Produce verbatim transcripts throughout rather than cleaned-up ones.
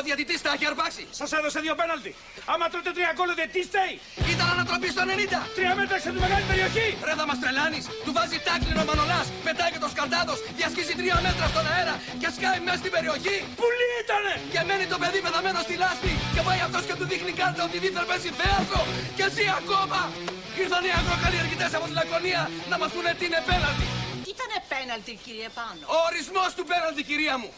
Ο διαιτητής τα έχει αρπάξει. Σας έδωσε δύο πέναλτι. Άμα τρώτε τρία γκολ, δεν τι στέει. Ήταν ανατροπή στο ενενήντα. Τρία μέτρα σε τη μεγάλη περιοχή. Ρε θα μας τρελάνεις. Του βάζει τάκλινο Μανολάς. Πετάει και το σκαρτάδος. Διασχίζει τρία μέτρα στον αέρα και σκάει μέσα στην περιοχή. Πουλί ήτανε. Και μένει το παιδί πεθαμένο στη λάσπη. Και πάει αυτός και του δείχνει κάρτα ότι δίθεν παίζει θέατρο. Και ζει ακόμα. Ήρθαν οι αγροκαλλιεργητές από τη Λακωνία να μας πούνε τι είναι πέναλτι. Ήτανε πέναλτι, κύριε Πάνο. Ο ορισμός του πέναλτι, κυρία μου.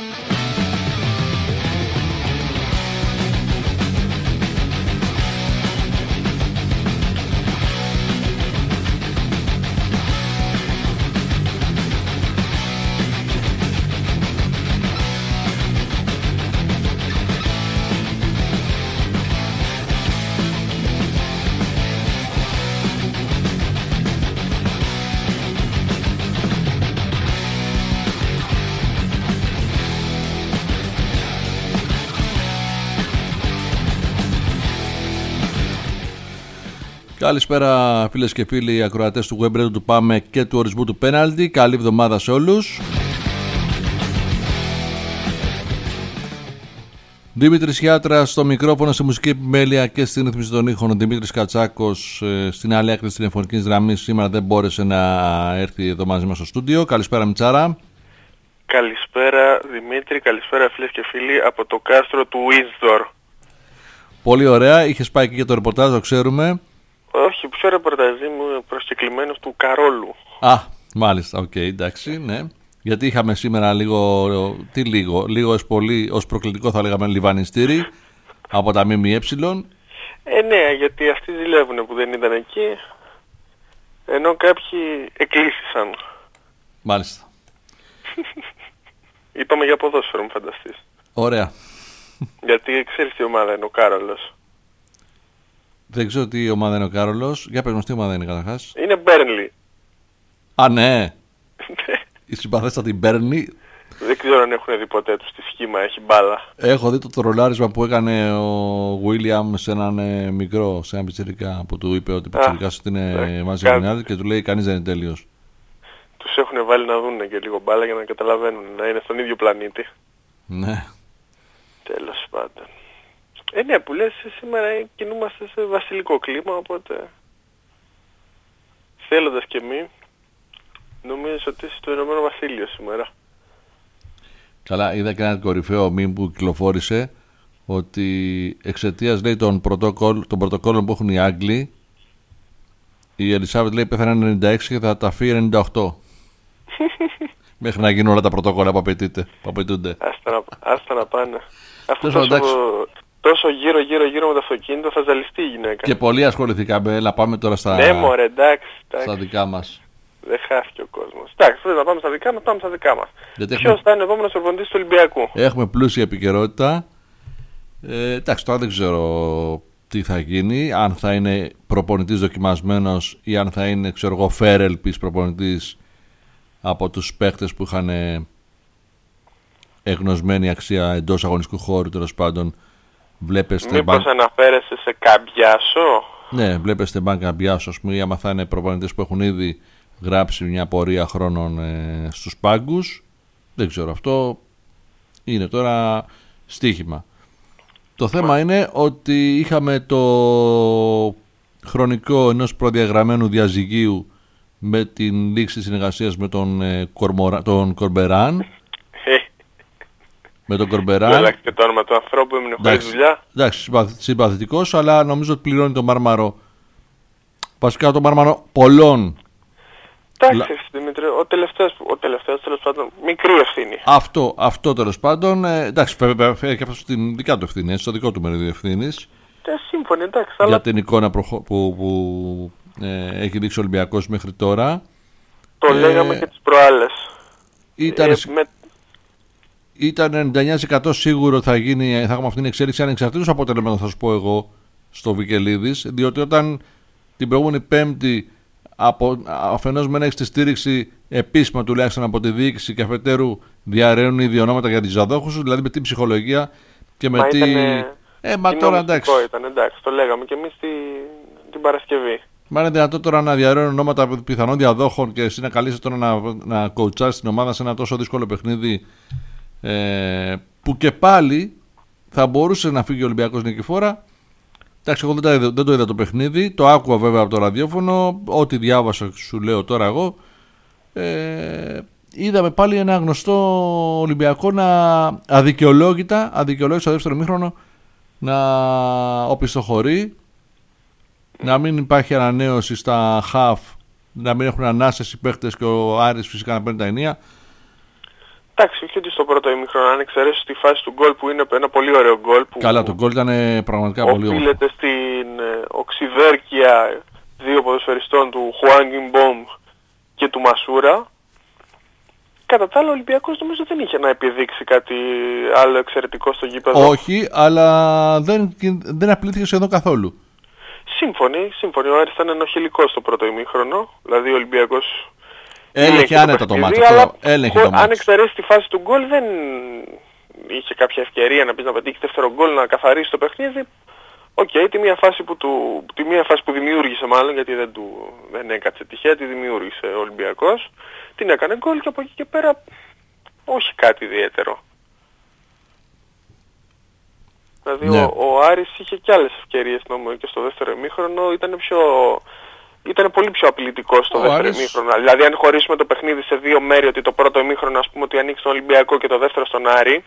Καλησπέρα φίλες και φίλοι ακροατές του Web Radio του Πάμε και του ορισμού του πέναλτι. Καλή εβδομάδα σε όλους. Δημήτρης Χιάτρας στο μικρόφωνο, στη μουσική επιμέλεια και στην ρύθμιση των ήχων. Ο Δημήτρης Κατσάκος στην άλλη άκρη της τηλεφωνικής γραμμής σήμερα δεν μπόρεσε να έρθει εδώ μαζί μας στο στούντιο. Καλησπέρα Μιτσάρα. Καλησπέρα Δημήτρη, καλησπέρα φίλες και φίλοι από το κάστρο του Windsor. Πολύ ωραία, είχες πάει και για το ρεπορτάζ, το ξέρουμε. Όχι, ποιο ρεπορτάζ, μου προσκεκλημένος του Καρόλου. Α, μάλιστα, οκ, okay, εντάξει, ναι. Γιατί είχαμε σήμερα λίγο, τι λίγο, λίγο ως πολύ, ως προκλητικό θα λέγαμε λιβανιστήρι από τα ΜΜΕ. Ε, ναι, γιατί αυτοί ζηλεύουν που δεν ήταν εκεί, ενώ κάποιοι εκκλείσισαν. Μάλιστα. Είπαμε για ποδόσφαιρο, μου φανταστείς. Ωραία. Γιατί ξέρεις τι ομάδα είναι ο Κάρολος. Δεν ξέρω τι ομάδα είναι ο Κάρολος. Για πες μας τι ομάδα είναι καταρχάς. Είναι Μπέρνλι. Α, ναι. Η συμπαθέστατη Μπέρνλι. Δεν ξέρω αν έχουν δει ποτέ τους τι σχήμα έχει μπάλα. Έχω δει το τρολάρισμα που έκανε ο Βίλιαμ σε έναν ε, μικρό, σε έναν πιτσιρικά που του είπε ότι ο πιτσιρικάς ότι είναι μαζί κα... και του λέει κανείς δεν είναι τέλειος. Τους έχουν βάλει να δουν και λίγο μπάλα για να καταλαβαίνουν, να είναι στον ίδιο πλανήτη. Ναι. Τέλος πάντων. Ε, ναι, που λες σήμερα κινούμαστε σε βασιλικό κλίμα, οπότε θέλοντας και μη, νομίζω ότι είσαι στο Ηνωμένο Βασίλειο σήμερα. Καλά, είδα και ένα κορυφαίο μήνυμα που κυκλοφόρησε ότι εξαιτίας λέει των πρωτοκόλλων που έχουν οι Άγγλοι, η Ελισάβετ λέει πέθανε ενενήντα έξι και θα τα φύγει ενενήντα οκτώ. Μέχρι να γίνουν όλα τα πρωτόκολλα που απαιτούνται. Άστα να, άστα να πάνε. Αυτό τόσο, τόσο γύρω γύρω γύρω με το αυτοκίνητο θα ζαλιστεί η γυναίκα. Και πολύ ασχοληθήκαμε, έλα πάμε τώρα στα, ναι, μωρέ, εντάξει, εντάξει. στα δικά μας. Δεν χάθηκε ο κόσμος. Εντάξει, θες να πάμε στα δικά μας, πάμε στα δικά μας. Ποιος έχουμε... θα είναι ο επόμενος προπονητής του Ολυμπιακού. Έχουμε πλούσια επικαιρότητα. Ε, εντάξει, τώρα δεν ξέρω τι θα γίνει, αν θα είναι προπονητής δοκιμασμένος ή αν θα είναι, ξέρω εγώ, φέρελπης προπονητής από τους παίχτες που είχαν εγνωσμένη αξία εντός αγωνιστικού χώρου, τέλος πάντων. Βλέπεστε μήπως μπαν... αναφέρεσαι σε Καμπιάσο. Ναι, βλέπεστε μπαν Καμπιάσο, ας πούμε, ή άμα θα είναι προπονητές που έχουν ήδη γράψει μια πορεία χρόνων ε, στους πάγκους. Δεν ξέρω, αυτό είναι τώρα στοίχημα. Το θέμα είναι ότι είχαμε το χρονικό ενός προδιαγραμμένου διαζυγίου με την λήξη συνεργασίας με τον, ε, Κορμορα... τον Κορμπεράν. με τον Κορμπεράν. Αλλάξτε και το όνομα του ανθρώπου, έμεινε χωρίς δουλειά. Εντάξει, συμπαθητικός, αλλά νομίζω ότι πληρώνει το μάρμαρο. Βασικά το μάρμαρο πολλών. Εντάξει, Δημήτρη, ο τελευταίος, ο τελευταίος τέλος πάντων, μικρή ευθύνη. Αυτό, αυτό τέλος πάντων, ε, εντάξει, βέβαια φέρει και αυτό στην δικά του ευθύνη, στο δικό του μερίδιο ευθύνης. Ε, σύμφωνοι, εντάξει. Για αλλά... την εικόνα που, που, που ε, έχει δείξει ο Ολυμπιακός μέχρι τώρα. Το ε, λέγαμε και τις προάλλες. Ήταν, ε, με... ήταν ενενήντα εννιά τοις εκατό σίγουρο θα γίνει, θα έχουμε αυτή την εξέλιξη ανεξαρτήτως αποτελέσματος, θα σου πω εγώ, στο Βικελίδης, διότι όταν την προηγούμενη Πέμπτη από, αφενός μεν έχει τη στήριξη επίσημα τουλάχιστον από τη διοίκηση και αφετέρου διαρρέουν ήδη ονόματα για τις διαδόχους, δηλαδή με την ψυχολογία και με μα τι... Ήτανε... Ε, μα τώρα εντάξει. Ήταν, εντάξει. Το λέγαμε και εμείς τη... την Παρασκευή. Μα είναι δυνατό τώρα να διαρρέουν ονόματα πιθανών διαδόχων και εσύ να καλείσαι τώρα να, να κοουτσάρεις την ομάδα σε ένα τόσο δύσκολο παιχνίδι, ε, που και πάλι θα μπορούσε να φύγει ο Ολυμπιακός νικηφόρα. Εντάξει, εγώ δεν το, είδα, δεν το είδα το παιχνίδι. Το άκουγα βέβαια από το ραδιόφωνο. Ό,τι διάβασα σου λέω τώρα εγώ. Ε, είδαμε πάλι ένα γνωστό Ολυμπιακό να αδικαιολόγητα, αδικαιολόγητα στο δεύτερο ημίχρονο να οπισθοχωρεί, να μην υπάρχει ανανέωση στα χαφ, να μην έχουν ανάσες οι παίχτες και ο Άρης φυσικά να παίρνει τα ενία. Εντάξει, όχι ότι στο πρώτο ημίχρονο, αν εξαιρέσεις τη φάση του γκολ που είναι ένα πολύ ωραίο γκολ. Καλά, το γκολ ήταν πραγματικά πολύ ωραίο. Οφείλεται στην ε, οξυδέρκεια δύο ποδοσφαιριστών του Χουάν Γκιμπόμ και του Μασούρα. Κατά τα άλλα, ο Ολυμπιακός νομίζω δεν είχε να επιδείξει κάτι άλλο εξαιρετικό στο γήπεδο. Όχι, αλλά δεν, δεν απειλήθηκε σχεδόν καθόλου. Σύμφωνοι, σύμφωνοι. Ο Άρης ήταν ενοχελικός στο πρώτο ημίχρονο. Δηλαδή ο Ολυμπιακός έλεγχε άνετα το μάτσο. Αλλά έλεγχε το αν εξαιρέσει τη φάση του γκολ δεν είχε κάποια ευκαιρία να πει να πετύχει δεύτερο γκολ, να καθαρίσει το παιχνίδι. Οκ, okay, τη, μία φάση που του, τη μία φάση που δημιούργησε μάλλον, γιατί δεν, του, δεν έκατσε τυχαία, τη δημιούργησε ο Ολυμπιακός. Την έκανε γκολ και από εκεί και πέρα όχι κάτι ιδιαίτερο. Δηλαδή ναι. ο, ο Άρης είχε και άλλες ευκαιρίες νομίζω και στο δεύτερο ημίχρονο, ήταν, πιο, ήταν πολύ πιο απειλητικό στο ο δεύτερο Άρης... ημίχρονο. Δηλαδή αν χωρίσουμε το παιχνίδι σε δύο μέρη, ότι το πρώτο ημίχρονο ας πούμε ότι ανοίξει τον Ολυμπιακό και το δεύτερο στον Άρη,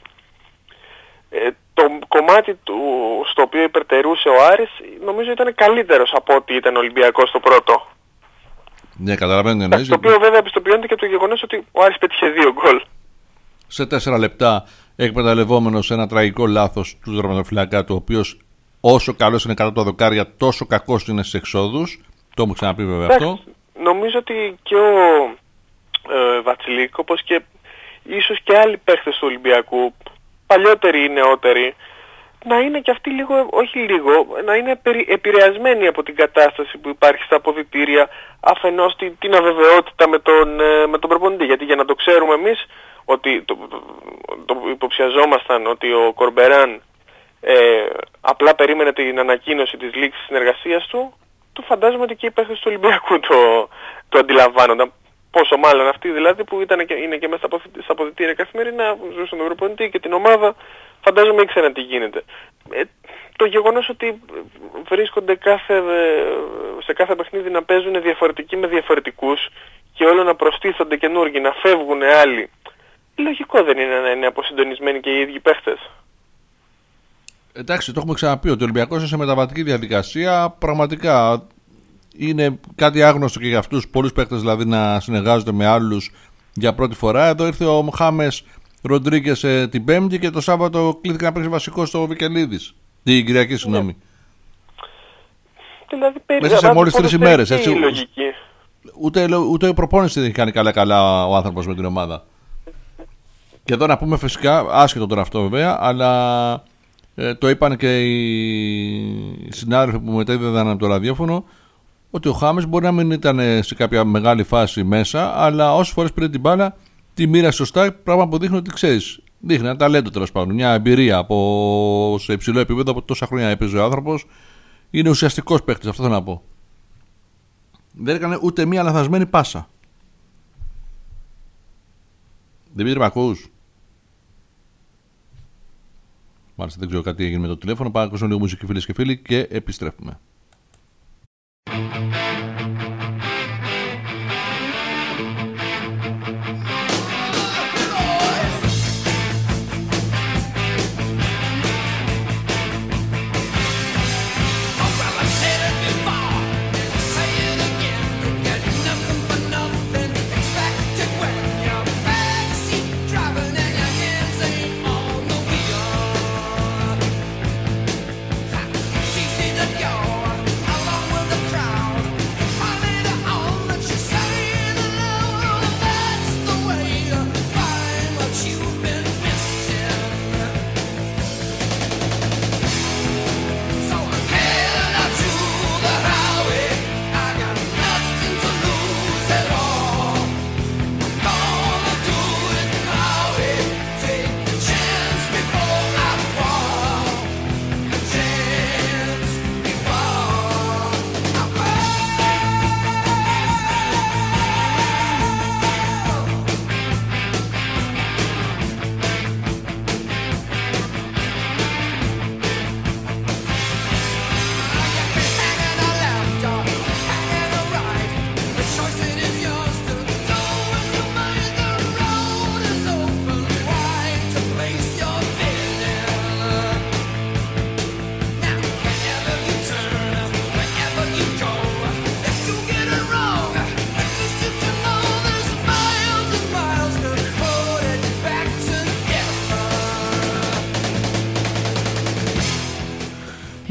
ε, το κομμάτι του στο οποίο υπερτερούσε ο Άρης νομίζω ήταν καλύτερος από ό,τι ήταν ο Ολυμπιακός στο πρώτο. Ναι, καταλαβαίνετε εννοείς. Το οποίο βέβαια επιστοποιώνεται και το γεγονός ότι ο Άρης πέτυχε δύο γκολ. Σε τέσσερα λεπτά εκμεταλλευόμενος ένα τραγικό λάθος του δραματοφυλακά του, ο οποίος όσο καλός είναι κατά τα δοκάρια, τόσο κακός είναι στις εξόδους. Το έχουμε ξαναπεί βέβαια αυτό. Νομίζω ότι και ο ε, Βατσλίκ, όπως και ίσως και άλλοι παίχτες του Ολυμπιακού, παλιότεροι ή νεότεροι, να είναι και αυτοί λίγο, όχι λίγο, να είναι επηρεασμένοι από την κατάσταση που υπάρχει στα αποδυτήρια, αφενός την, την αβεβαιότητα με τον, με τον προπονητή. Γιατί για να το ξέρουμε εμείς, ότι το, το, το υποψιαζόμασταν ότι ο Κορμπεράν ε, απλά περίμενε την ανακοίνωση της λήξης συνεργασίας του, το φαντάζομαι ότι και οι παίχτες του Ολυμπιακού το, το αντιλαμβάνονταν. Πόσο μάλλον αυτοί δηλαδή που ήταν και, είναι και μέσα στα αποδυτήρια καθημερινά, ζούσαν τον προπονητή και την ομάδα, φαντάζομαι ήξεραν τι γίνεται. Ε, το γεγονός ότι βρίσκονται κάθε, σε κάθε παιχνίδι να παίζουν διαφορετικοί με διαφορετικούς και όλο να προστίθονται καινούργοι, να φεύγουν άλλοι, λογικό δεν είναι να είναι αποσυντονισμένοι και οι ίδιοι παίχτες. Εντάξει, το έχουμε ξαναπεί ότι ο Ολυμπιακός είναι σε μεταβατική διαδικασία. Πραγματικά είναι κάτι άγνωστο και για αυτούς, πολλούς παίκτες δηλαδή να συνεργάζονται με άλλους για πρώτη φορά. Εδώ ήρθε ο Χάμες Ροντρίγκες ε, την Πέμπτη και το Σάββατο κλείθηκε να παίξει βασικό στο Βικελίδης. Την Κυριακή, συγγνώμη. Ναι. Δηλαδή, περί... Μέσα σε μόλις τρεις ημέρες. Έτσι, λογική. Ούτε, ούτε η προπόνηση δεν έχει κάνει καλά-καλά ο άνθρωπος με την ομάδα. Και εδώ να πούμε φυσικά, άσχετο τώρα αυτό βέβαια, αλλά ε, το είπαν και οι συνάδελφοι που μετέδιδαν από το ραδιόφωνο, ότι ο Χάμες μπορεί να μην ήταν σε κάποια μεγάλη φάση μέσα, αλλά όσες φορές πήρε την μπάλα, τη μοίρασε σωστά, πράγμα που δείχνει ότι ξέρεις. Δείχνει ένα ταλέντο τέλος πάντων, μια εμπειρία από, σε υψηλό επίπεδο, από τόσα χρόνια έπαιζε ο άνθρωπος. Είναι ουσιαστικός παίκτης, αυτό θέλω να πω. Δεν έκανε ούτε μία λαθασμένη πάσα. Δημήτρη, με ακούς? Μάλιστα, δεν ξέρω κάτι έγινε με το τηλέφωνο. Πάμε να ακούσουμε λίγο μουσική, φίλες και φίλοι, και επιστρέφουμε. Along with the crowd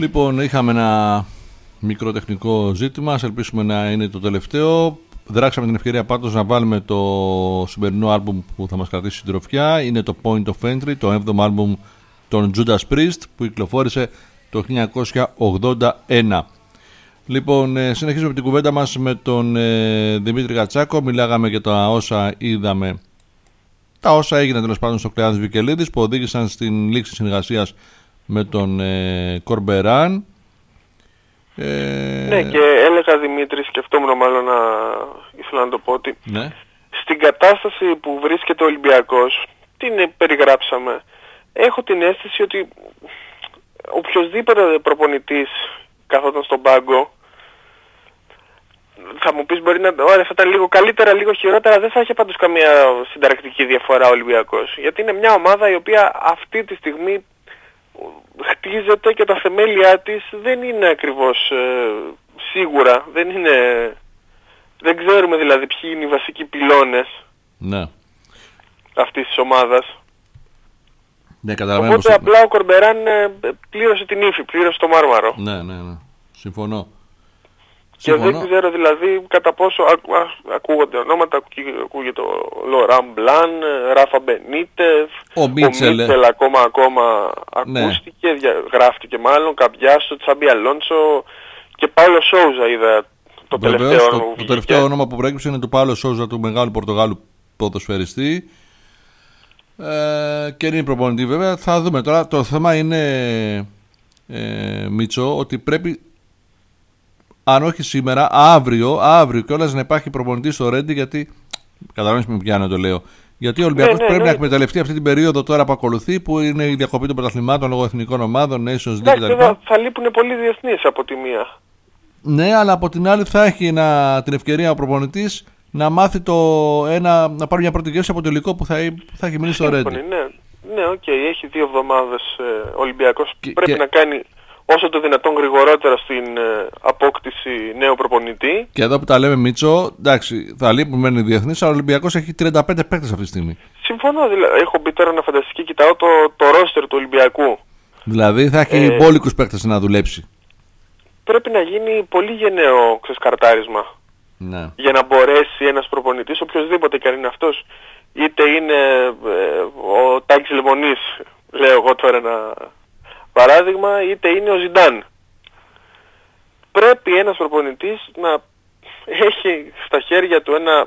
Λοιπόν, είχαμε ένα μικρό τεχνικό ζήτημα. Ας ελπίσουμε να είναι το τελευταίο. Δράξαμε την ευκαιρία πάντως να βάλουμε το σημερινό άλμπουμ που θα μας κρατήσει συντροφιά. Είναι το Point of Entry, το έβδομο άλμπουμ των Judas Priest που κυκλοφόρησε το χίλια εννιακόσια ογδόντα ένα. Λοιπόν, ε, συνεχίζουμε την κουβέντα μας με τον ε, Δημήτρη Κατσάκο. Μιλάγαμε για τα όσα είδαμε, τα όσα έγιναν τέλος πάντων στο Κλεάνθης Βικελίδης που οδήγησαν στην λήξη συνεργασίας με τον ε, Κορμπεράν. Ε... Ναι, και έλεγα Δημήτρη, σκεφτόμουν μάλλον να ήθελα να το πω ότι ναι. στην κατάσταση που βρίσκεται ο Ολυμπιακός, την περιγράψαμε, έχω την αίσθηση ότι οποιοσδήποτε προπονητής καθόταν στον πάγκο, θα μου πεις μπορεί να ωραία, θα ήταν λίγο καλύτερα, λίγο χειρότερα, δεν θα είχε πάντως καμία συνταρακτική διαφορά ο Ολυμπιακός. Γιατί είναι μια ομάδα η οποία αυτή τη στιγμή χτίζεται και τα θεμέλια της δεν είναι ακριβώς ε, σίγουρα, δεν είναι, δεν ξέρουμε δηλαδή ποιοι είναι οι βασικοί πυλώνες ναι. αυτής της ομάδας. Ναι, οπότε πως... απλά ο Κορμπεράν ε, πλήρωσε την ύφη, πλήρωσε το μάρμαρο. Ναι, ναι, ναι. Συμφωνώ. Και Συμφωνώ. δεν ξέρω δηλαδή κατά πόσο ακου, α, ακούγονται ονόματα, ακούγεται ο Λοράν Μπλάν, Ράφα Μπενίτεφ, ο Μίτσελ, ο Μίτσελ ακόμα, ακόμα ακούστηκε, ναι. γράφτηκε μάλλον, Καμπιάσο, Τσάμπι Αλόνσο και Πάολο Σόουζα είδα το Βεβαίως, τελευταίο όνομα το, που το τελευταίο όνομα που προέκυψε είναι του Πάολο Σόουζα, του μεγάλου Πορτογάλου ποδοσφαιριστή. Ε, και είναι προπονητή βέβαια. Θα δούμε τώρα. Το θέμα είναι, ε, Μίτσο, ότι πρέπει, αν όχι σήμερα, αύριο, αύριο κιόλας να υπάρχει προπονητή στο Ρέντι, γιατί καταλαβαίνεις με ποια να το λέω. Γιατί ο Ολυμπιακός ναι, ναι, πρέπει ναι. να εκμεταλλευτεί αυτή την περίοδο τώρα που ακολουθεί, που είναι η διακοπή των πρωταθλημάτων λόγω εθνικών ομάδων, Nations League κτλ. Θα, θα λείπουν πολλοί διεθνείς από τη μία. Ναι, αλλά από την άλλη θα έχει ένα, την ευκαιρία ο προπονητής να μάθει το ένα, να πάρει μια πρώτη γεύση από το υλικό που θα, που θα έχει μείνει στο Ρέντι. Ναι, ναι, οκ, okay, έχει δύο εβδομάδες ε, ο Ολυμπιακός. Και, πρέπει και... να κάνει όσο το δυνατόν γρηγορότερα στην ε, απόκτηση νέου προπονητή. Και εδώ που τα λέμε, Μίτσο, εντάξει, θα λείπουν μεν οι διεθνείς, αλλά ο Ολυμπιακός έχει τριάντα πέντε παίκτες αυτή τη στιγμή. Συμφωνώ, δηλαδή, έχω μπει τώρα ένα φανταστική, κοιτάω το, το ρόστερ του Ολυμπιακού. Δηλαδή θα έχει ε, μπόλικους παίκτες να δουλέψει. Πρέπει να γίνει πολύ γενναίο ξεσκαρτάρισμα. Ναι. Για να μπορέσει ένας προπονητής, οποιοδήποτε και αν είναι αυτός, είτε είναι ε, ο Τάκης Λεμονής, λέω εγώ τώρα ένα παράδειγμα, είτε είναι ο Ζιντάν. Πρέπει ένας προπονητής να έχει στα χέρια του ένα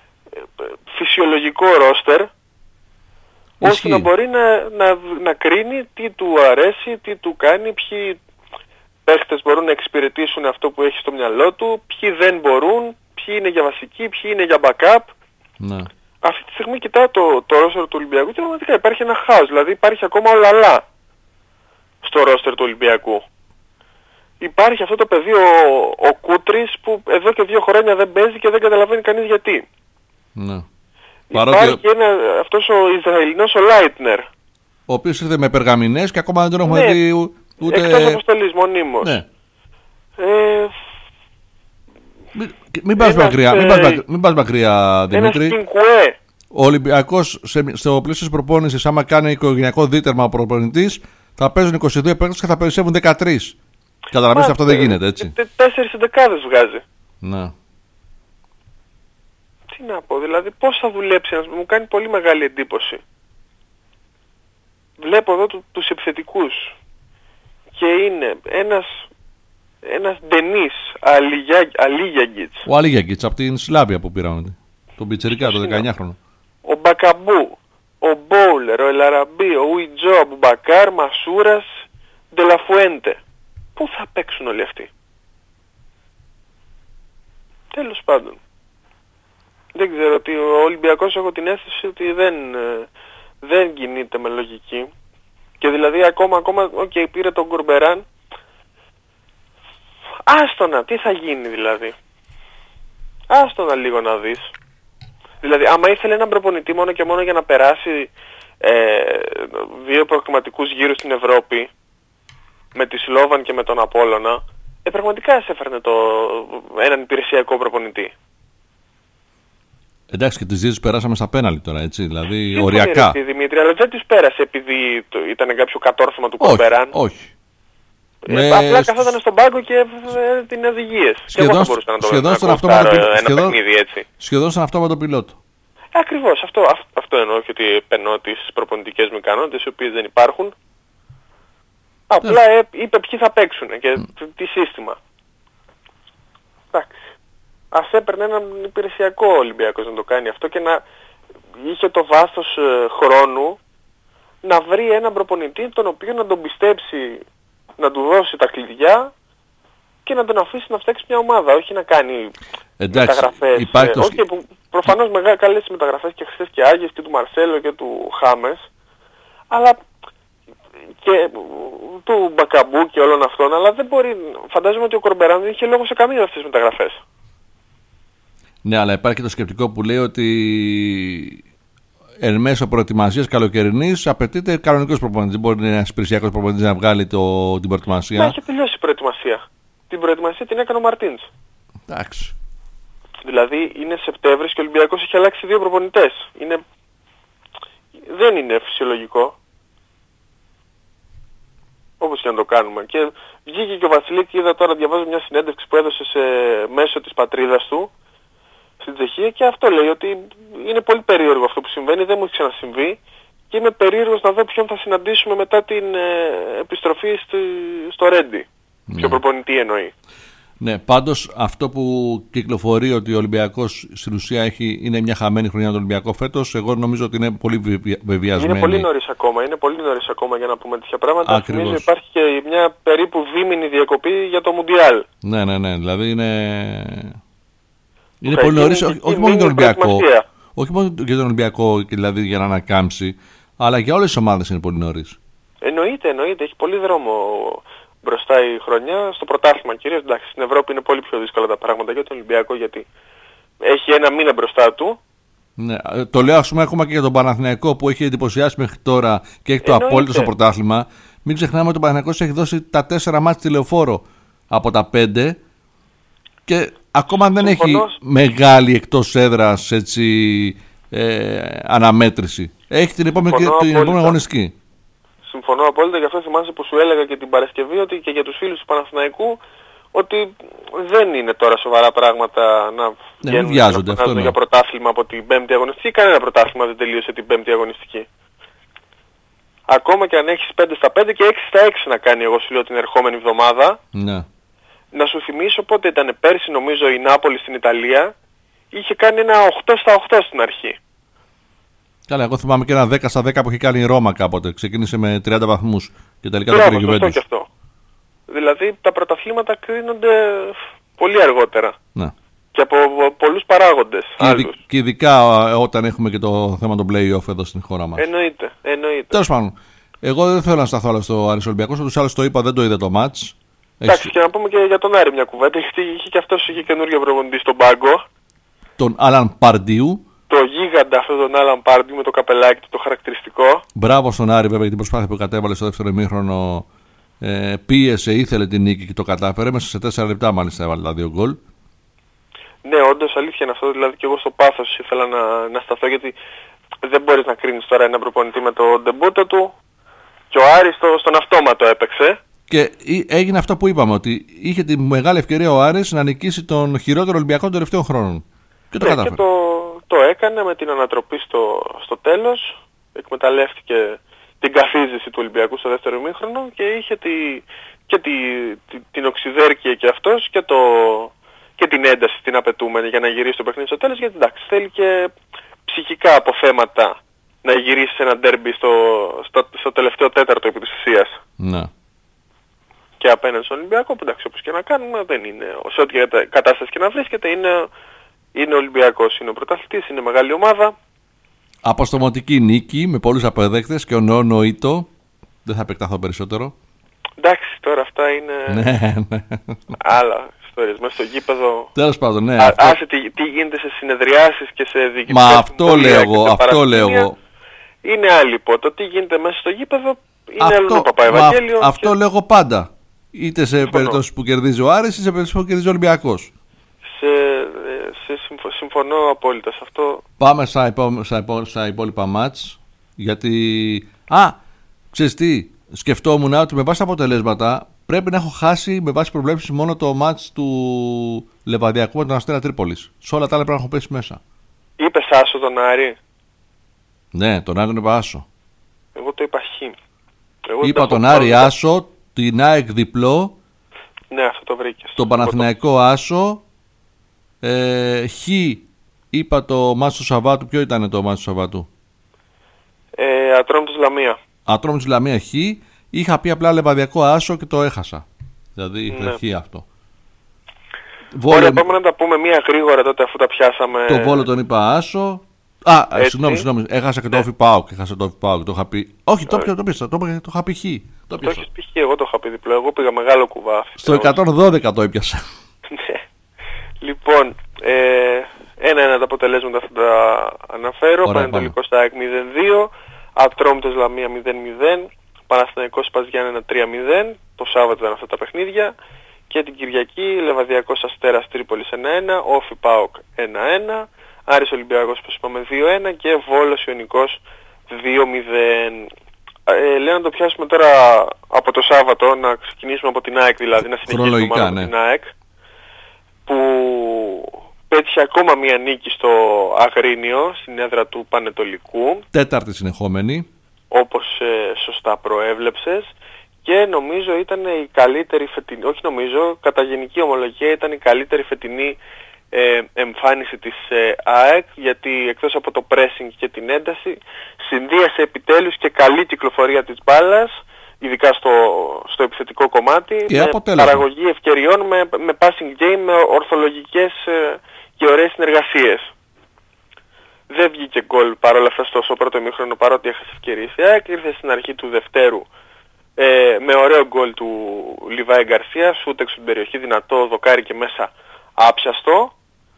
φυσιολογικό ρόστερ, ώστε να μπορεί να, να, να κρίνει τι του αρέσει, τι του κάνει, ποιοι παίχτες μπορούν να εξυπηρετήσουν αυτό που έχει στο μυαλό του, ποιοι δεν μπορούν, ποιοι είναι για βασική, ποιοι είναι για backup. Ναι. Αυτή τη στιγμή κοιτάω το, το ρόστερ του Ολυμπιακού και πραγματικά υπάρχει ένα χάος, δηλαδή υπάρχει ακόμα ο Λαλά στο ρόστερ του Ολυμπιακού. Υπάρχει αυτό το παιδί ο, ο Κούτρης που εδώ και δύο χρόνια δεν παίζει και δεν καταλαβαίνει κανείς γιατί. Ναι. Υπάρχει και ένα, αυτός ο Ισραηλινός ο Λάιτνερ, ο οποίος ήρθε με περγαμηνές και ακόμα δεν τον έχουμε ναι, δει ούτε... εκτός αποστολής μονίμως. Ναι. Ε, Μην, μην πας μακριά, μην πας, μην πας μακριά, Δημήτρη. Ένας Κινκουέ. Ο Ολυμπιακός σε, στο πλαίσιο της προπόνησης, άμα κάνει οικογενειακό δίτερμα ο προπονητής, θα παίζουν είκοσι δύο παίκτες και θα περισσεύουν δεκατρία. Καταλαβαίνεις, αυτό δεν γίνεται, έτσι. Τέσσερις εντεκάδες βγάζει. Ναι. Τι να πω, δηλαδή πώς θα δουλέψει, μου κάνει πολύ μεγάλη εντύπωση. Βλέπω εδώ του, τους επιθετικούς και είναι ένας ένας Ντενίς Αλίγιαγκιτς. Ο Αλίγιαγκιτς από την Σλάβια που πήραμε, τον πιτσερικά, το δεκαεννιάχρονο. Ο Μπακαμπού, ο Μπόουλερ, ο Ελαραμπή, ο Ουιτζό, Αμπουμπακάρ, Μασούρας, Ντελαφουέντε. Πού θα παίξουν όλοι αυτοί? Τέλος πάντων. Δεν ξέρω, ότι ο Ολυμπιακός, έχω την αίσθηση ότι δεν, δεν κινείται με λογική. Και δηλαδή ακόμα, ακόμα, οκ, okay, πήρε τον Κορμπεράν. Άστονα, τι θα γίνει δηλαδή. Άστονα λίγο να δεις. Δηλαδή, άμα ήθελε έναν προπονητή μόνο και μόνο για να περάσει ε, δύο προκριματικούς γύρους στην Ευρώπη, με τη Σλόβαν και με τον Απόλλωνα, ε, πραγματικά σε έφερνε το, έναν υπηρεσιακό προπονητή. Εντάξει, και τις δύο τους περάσαμε στα πέναλτι τώρα, έτσι, δηλαδή Τι οριακά. Ρε, Δημήτρη, αλλά δεν τις πέρασε επειδή το, ήταν κάποιο κατόρθωμα του Κορμπεράν. Όχι, όχι. Με... Ε, απλά καθόταν στον πάγκο και ε, την οδηγίες. Και εγώ θα μπορούσα να το σχεδόν να αυτόματο πι... ένα σχεδόν... παιχνίδι έτσι. Σχεδόν σαν αυτόματο πιλότο. Ε, ακριβώς, αυτό, αυτό, αυτό εννοώ και ότι επενώ τις προπονητικές μου ικανότητες, οι οποίες δεν υπάρχουν. Απλά ε, είπε ποιοι θα παίξουν και mm. τι σύστημα. Εντάξει. Ας έπαιρνε έναν υπηρεσιακό Ολυμπιακός να το κάνει αυτό και να είχε το βάθος ε, χρόνου να βρει έναν προπονητή τον οποίο να τον πιστέψει, να του δώσει τα κλειδιά και να τον αφήσει να φτιάξει μια ομάδα, όχι να κάνει εντάξει, μεταγραφές. Υπάρχει ε, το... όχι, που, προφανώς μεγάλες καλές μεταγραφές και χθες και Άγιες και του Μαρσέλο και του Χάμες, αλλά και του Μπακαμπού και όλων αυτών, αλλά δεν μπορεί, φαντάζομαι ότι ο Κορμπεράν δεν είχε λόγο σε καμία από αυτές τις μεταγραφές. Ναι, αλλά υπάρχει και το σκεπτικό που λέει ότι εν μέσω προετοιμασίας καλοκαιρινής απαιτείται κανονικός προπονητής. Μπορεί να είναι ένας υπηρεσιακός προπονητής να βγάλει το, την προετοιμασία. Μα έχει τελειώσει η προετοιμασία. Την προετοιμασία την έκανε ο Μαρτίνς. Εντάξει. Δηλαδή είναι Σεπτέμβρης και ο Ολυμπιακός έχει αλλάξει δύο προπονητές. Είναι... Δεν είναι φυσιολογικό. Όπως και να το κάνουμε. Και βγήκε και ο Βασιλίκη, είδα τώρα, διαβάζω μια συνέντευξη που έδωσε σε μέσω της πατρίδας του στην Τσεχία και αυτό λέει ότι είναι πολύ περίεργο αυτό που συμβαίνει, δεν μου έχει ξανασυμβεί και είμαι περίεργος να δω ποιον θα συναντήσουμε μετά την ε, επιστροφή στη, στο Ρέντι. Ναι. Ποιο προπονητή εννοεί. Ναι, πάντως αυτό που κυκλοφορεί ότι ο Ολυμπιακός στην ουσία έχει, είναι μια χαμένη χρονιά τον Ολυμπιακό φέτος, εγώ νομίζω ότι είναι πολύ βεβαιασμένη. Είναι πολύ νωρίς ακόμα, είναι πολύ νωρίς ακόμα για να πούμε τέτοια πράγματα. Ακριβώς. Θυμίζω υπάρχει και μια περίπου δίμηνη διακοπή για το Μουντιάλ. Ναι, ναι, ναι, δηλαδή είναι... Είναι πολύ νωρίς, όχι, όχι μόνο για τον Ολυμπιακό, όχι μόνο για τον Ολυμπιακό δηλαδή για να ανακάμψει, αλλά για όλες τις ομάδες είναι πολύ νωρίς. Εννοείται, εννοείται, έχει πολύ δρόμο μπροστά η χρονιά, στο πρωτάθλημα κυρίως. Εντάξει, στην Ευρώπη είναι πολύ πιο δύσκολα τα πράγματα για τον Ολυμπιακό γιατί έχει ένα μήνα μπροστά του. Ναι, το λέω ας πούμε ακόμα και για τον Παναθηναϊκό που έχει εντυπωσιάσει μέχρι τώρα και έχει το Εννοείται. απόλυτο στο πρωτάθλημα. Μην ξεχνάμε ότι ο Παναθηναϊκός έχει δώσει τα τέσσερα μάτς τηλεοφόρο από τα πέντε και ακόμα δεν Συμφωνώ. έχει μεγάλη εκτός έδρας έτσι, ε, αναμέτρηση. Έχει την επόμενη, την επόμενη αγωνιστική. Συμφωνώ απόλυτα, γι' αυτό θυμάσαι που σου έλεγα και την Παρασκευή ότι και για τους φίλους του Παναθηναϊκού ότι δεν είναι τώρα σοβαρά πράγματα να ναι, βιάζονται, αυτό για πρωτάθλημα από την πέμπτη αγωνιστική. Κανένα πρωτάθλημα δεν τελείωσε την πέμπτη αγωνιστική. Ακόμα και αν έχεις πέντε στα πέντε και έξι στα έξι να κάνει, εγώ σου λέω την ερχόμενη εβδομάδα. Ναι. Να σου θυμίσω πότε ήταν πέρσι, νομίζω η Νάπολη στην Ιταλία είχε κάνει ένα οκτώ στα οκτώ στην αρχή. Καλά, εγώ θυμάμαι και ένα δέκα στα δέκα που είχε κάνει η Ρώμα κάποτε. Ξεκίνησε με τριάντα βαθμούς και τελικά Μπράβο, το πήρε η Juventus. Και αυτό. Δηλαδή τα πρωταθλήματα κρίνονται πολύ αργότερα. Ναι. Και από πολλούς παράγοντες. Και, άλλους. και ειδικά όταν έχουμε και το θέμα των play-off εδώ στην χώρα μας. Εννοείται, εννοείται. Τέλος πάντων, εγώ δεν θέλω να σταθώ άλλο στο Άρης Ολυμπιακός, ούτως άλλως το είπα, δεν το είδα το μάτς. Εντάξει, και να πούμε και για τον Άρη μια κουβέντα, γιατί είχε και αυτός είχε καινούργιο προπονητή στον πάγκο. Τον Άλαν Παρντίου. Το γίγαντα αυτόν τον Άλαν Παρντίου με το καπελάκι του, το χαρακτηριστικό. Μπράβο στον Άρη βέβαια για την προσπάθεια που κατέβαλε στο δεύτερο ημίχρονο. Ε, πίεσε, ήθελε την νίκη και το κατάφερε. Μέσα σε τέσσερα λεπτά μάλιστα έβαλε τα δύο γκολ. Ναι, όντως αλήθεια είναι αυτό. Δηλαδή και εγώ στο πάθος ήθελα να, να σταθώ γιατί δεν μπορείς να κρίνεις τώρα ένα προπονητή με το ντεμπούτο του. Και ο Άρης στο, στον αυτόματο έπαιξε. Και έγινε αυτό που είπαμε, ότι είχε τη μεγάλη ευκαιρία ο Άρης να νικήσει τον χειρότερο Ολυμπιακό των τελευταίων χρόνων. Και το ναι, κατάφερε. Και το, το έκανε με την ανατροπή στο, στο τέλος. Εκμεταλλεύτηκε την καθίζηση του Ολυμπιακού στο δεύτερο ημίχρονο και είχε τη, και τη, τη, την οξυδέρκεια και αυτός και, το, και την ένταση την απαιτούμενη για να γυρίσει το παιχνίδι στο τέλος. Γιατί εντάξει, θέλει και ψυχικά αποθέματα να γυρίσει ένα ντέρμπι στο, στο, στο τελευταίο τέταρτο επί της ουσίας. Ναι. Και απέναντι στον Ολυμπιακό, που εντάξει όπως και να κάνουμε, δεν είναι, σε ό,τι κατάσταση και να βρίσκεται, είναι, είναι Ολυμπιακός, είναι ο πρωταθλητής, είναι μεγάλη ομάδα. Αποστομωτική νίκη με πολλούς αποδέκτες και ο Νόνο Ήτο, δεν θα επεκταθώ περισσότερο. Εντάξει, τώρα αυτά είναι ναι, ναι. άλλα ιστορίες, μέσα στο γήπεδο. Τέλος πάντων, ναι. Α, αυτό... Άσε τι, τι γίνεται σε συνεδριάσεις και σε διοικητικές. Μα αυτό λέω εγώ, αυτό λέω εγώ. Είναι άλλη υπό. Το τι γίνεται μέσα στο γήπεδο είναι άλλο το Παπαευαγγέλιο. Αυ, αυτό και... λέω εγώ πάντα. Είτε σε Συμφωνώ. περίπτωση που κερδίζει ο Άρης, είτε σε περίπτωση που κερδίζει ο Ολυμπιακός. Σε, σε συμφω, συμφωνώ απόλυτα σε αυτό. Πάμε στα, υπό, στα, υπό, στα υπόλοιπα μάτς. Γιατί. Α, ξέρεις τι, σκεφτόμουν ότι με βάση τα αποτελέσματα πρέπει να έχω χάσει με βάση προβλέψεις μόνο το μάτς του Λεβαδιακού με τον Αστέρα Τρίπολης. Σε όλα τα άλλα πρέπει να έχω πέσει μέσα. Είπες άσο τον Άρη. Ναι, τον Άρη τον είπα άσο. Εγώ το είπα χ. Εγώ Είπα το τον έχω Άρη πρόβλημα. άσο, την ΑΕΚ διπλό, Ναι, αυτό το βρήκες. τον Παναθηναϊκό άσο, ε, χ είπα το μάτς του Σαββάτου. Ποιο ήταν το μάτς του Σαββάτου? Ε, Ατρόμητος Λαμία. Ατρόμητος Λαμία χ. Είχα πει απλά Λεβαδιακό άσο και το έχασα. Δηλαδή Ναι. χ αυτό. Ωραία, Βόλο, πάμε να τα πούμε μία γρήγορα τότε αφού τα πιάσαμε. το Βόλο τον είπα άσο. Α, Έτσι. συγγνώμη, συγγνώμη. Έχασα και το Ναι. Όφι Πάοκ. Έχασα το Όφι Πάοκ. Το είχα πει. Όχι, το πια, το πια, το, πια, το είχα πει χ. Το Το πιάσα. έχεις πει χ, εγώ το είχα πει διπλό. Εγώ πήγα μεγάλο κουβά. Στο εκατόν δώδεκα το έπιασα. Ναι. Λοιπόν, ε, ένα-ένα τα αποτελέσματα θα τα αναφέρω. Ωραία, Πανετολικός ΑΕΚ μηδέν δύο, Ατρόμητος Λαμία μηδέν μηδέν, Παναθηναϊκός Πας Γιάννενα τρία μηδέν, το Σάββατο ήταν αυτά τα παιχνίδια. Και την Κυριακή Λεβαδιακός Αστέρας Τρίπολης ένα ένα, Όφι ΠΑΟΚ ένα ένα, Άρης Ολυμπιακός όπως είπαμε δύο ένα και Βόλος Ιωνικός δύο μηδέν. Ε, λέω να το πιάσουμε τώρα από το Σάββατο, να ξεκινήσουμε από την ΑΕΚ δηλαδή, να συνεχίσουμε Χρονολογικά, μάλλον ναι. από την ΑΕΚ, που πέτυχε ακόμα μία νίκη στο Αγρίνιο, στην έδρα του Πανετολικού, Τέταρτη συνεχόμενη. όπως ε, σωστά προέβλεψες, και νομίζω ήταν η καλύτερη φετινή, όχι νομίζω, κατά γενική ομολογία ήταν η καλύτερη φετινή ε, εμφάνιση της ε, ΑΕΚ, γιατί εκτός από το pressing και την ένταση συνδύασε επιτέλους και καλή κυκλοφορία της μπάλας, ειδικά στο, στο επιθετικό κομμάτι, Και με αποτέλεσμα. παραγωγή ευκαιριών, με, με passing game, με ορθολογικές ε, και ωραίες συνεργασίες. Δεν βγήκε γκολ παρόλα αυτά στο πρώτο ημίχρονο, παρότι έχασε ευκαιρίες η ΑΕΚ. Ήρθε στην αρχή του δευτέρου ε, με ωραίο γκολ του Λιβάη Γκαρσία, σούτ έξω την περιοχή, δυνατό, δοκάρι και μέσα άπιαστο,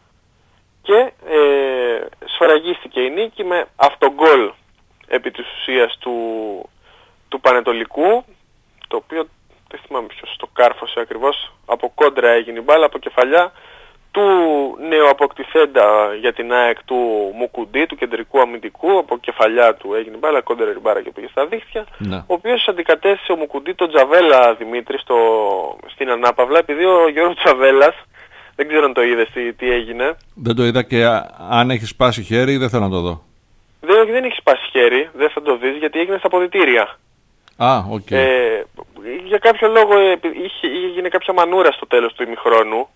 και ε, σφραγίστηκε η νίκη με αυτογκολ επί της ουσίας του, του Πανετολικού, το οποίο δεν θυμάμαι ποιος το κάρφωσε ακριβώς, από κόντρα έγινε η μπάλα, από κεφαλιά του νεοαποκτηθέντα για την ΑΕΚ του Μουκουντή, του κεντρικού αμυντικού, από κεφαλιά του έγινε μπάλα, κόντρα η μπάρα και πήγε στα δίχτυα, Ναι. ο οποίος αντικατέστησε ο Μουκουντή τον Τζαβέλα Δημήτρη στο, στην Ανάπαυλα, επειδή ο Γιώργος Τζαβέλας, δεν ξέρω αν το είδες τι, τι έγινε, Δεν το είδα και α- αν έχει σπάσει χέρι δεν θέλω να το δω. δεν, δεν έχει σπάσει χέρι, δεν θα το δεις γιατί έγινε στα αποδυτήρια. Α, οκ. Ε, για κάποιο λόγο ε, είχε, έγινε κάποια μανούρα στο τέλος του ημιχρόνου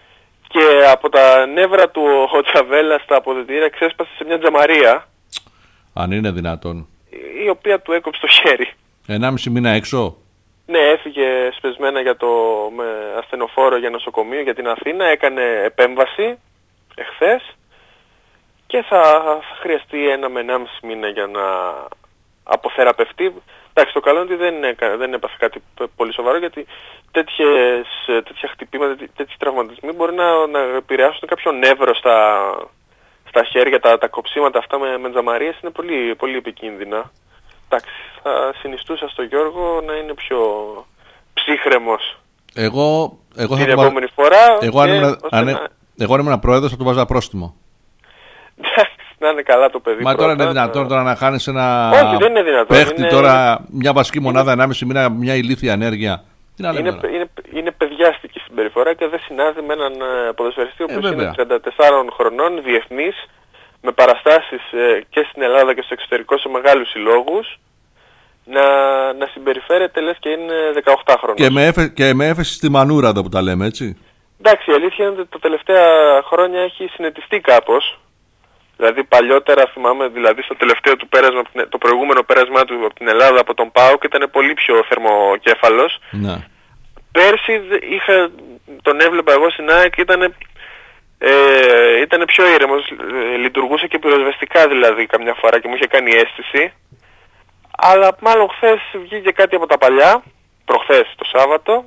και από τα νεύρα του ο Τζαβέλα στα αποδυτήρια ξέσπασε σε μια τζαμαρία, Αν είναι δυνατόν. η οποία του έκοψε το χέρι. Ενάμιση μήνα έξω. Ναι, έφυγε σπεσμένα για το, με ασθενοφόρο για νοσοκομείο για την Αθήνα, έκανε επέμβαση εχθές και θα, θα χρειαστεί ένα με ενάμιση μήνα για να αποθεραπευτεί. Εντάξει, το καλό είναι ότι δεν, έκα- δεν έπαθε κάτι π- πολύ σοβαρό, γιατί τέτοιες, τέτοια χτυπήματα, τέ- τέτοιοι τραυματισμοί μπορεί να, να επηρεάσουν κάποιο νεύρο στα, στα χέρια, τα, τα κοψίματα αυτά με, με τζαμαρίες είναι πολύ, πολύ επικίνδυνα. Εντάξει, θα συνιστούσα στο Γιώργο να είναι πιο ψύχρεμος Εγώ, εγώ θα την του βάζα- επόμενη φορά. Εγώ αν και ήμουν, ώστε αν, να... εγώ αν ήμουν πρόεδρος θα του βάζα πρόστιμο. Εντάξει, να είναι καλά το παιδί. Μα τώρα πρώτα, είναι δυνατόν να- τώρα να χάνεις ένα Όχι, δεν είναι δυνατόν. παίχτη Είναι- τώρα μια βασική μονάδα ενάμιση μήνα, μια ηλίθια ενέργεια. Τι να λέμε Είναι, τώρα. είναι, είναι παιδιάστικη συμπεριφορά και δεν συνάδει με έναν ε, ποδοσφαιριστή ο οποίος βέβαια. είναι τριάντα τεσσάρων χρονών, διεθνής, με παραστάσεις ε, και στην Ελλάδα και στο εξωτερικό σε μεγάλους συλλόγους, να, να συμπεριφέρεται λες και είναι δεκαοκτώ χρονών. Και με, έφε, και με έφεση στη μανούρα εδώ που τα λέμε, έτσι. Εντάξει, η αλήθεια είναι ότι τα τελευταία χρόνια έχει συνετιστεί κάπως. Δηλαδή παλιότερα θυμάμαι, δηλαδή στο τελευταίο του πέρασμα, το προηγούμενο πέρασμά του από την Ελλάδα, από τον ΠΑΟΚ, ήταν πολύ πιο θερμοκέφαλος. Ναι. Πέρσι δε- είχα, τον έβλεπα εγώ στην ΑΕΚ, ήταν, ε, ήταν πιο ήρεμος, ε, λειτουργούσε και πυροσβεστικά δηλαδή καμιά φορά και μου είχε κάνει αίσθηση. Αλλά μάλλον χθες βγήκε κάτι από τα παλιά, προχθές το Σάββατο,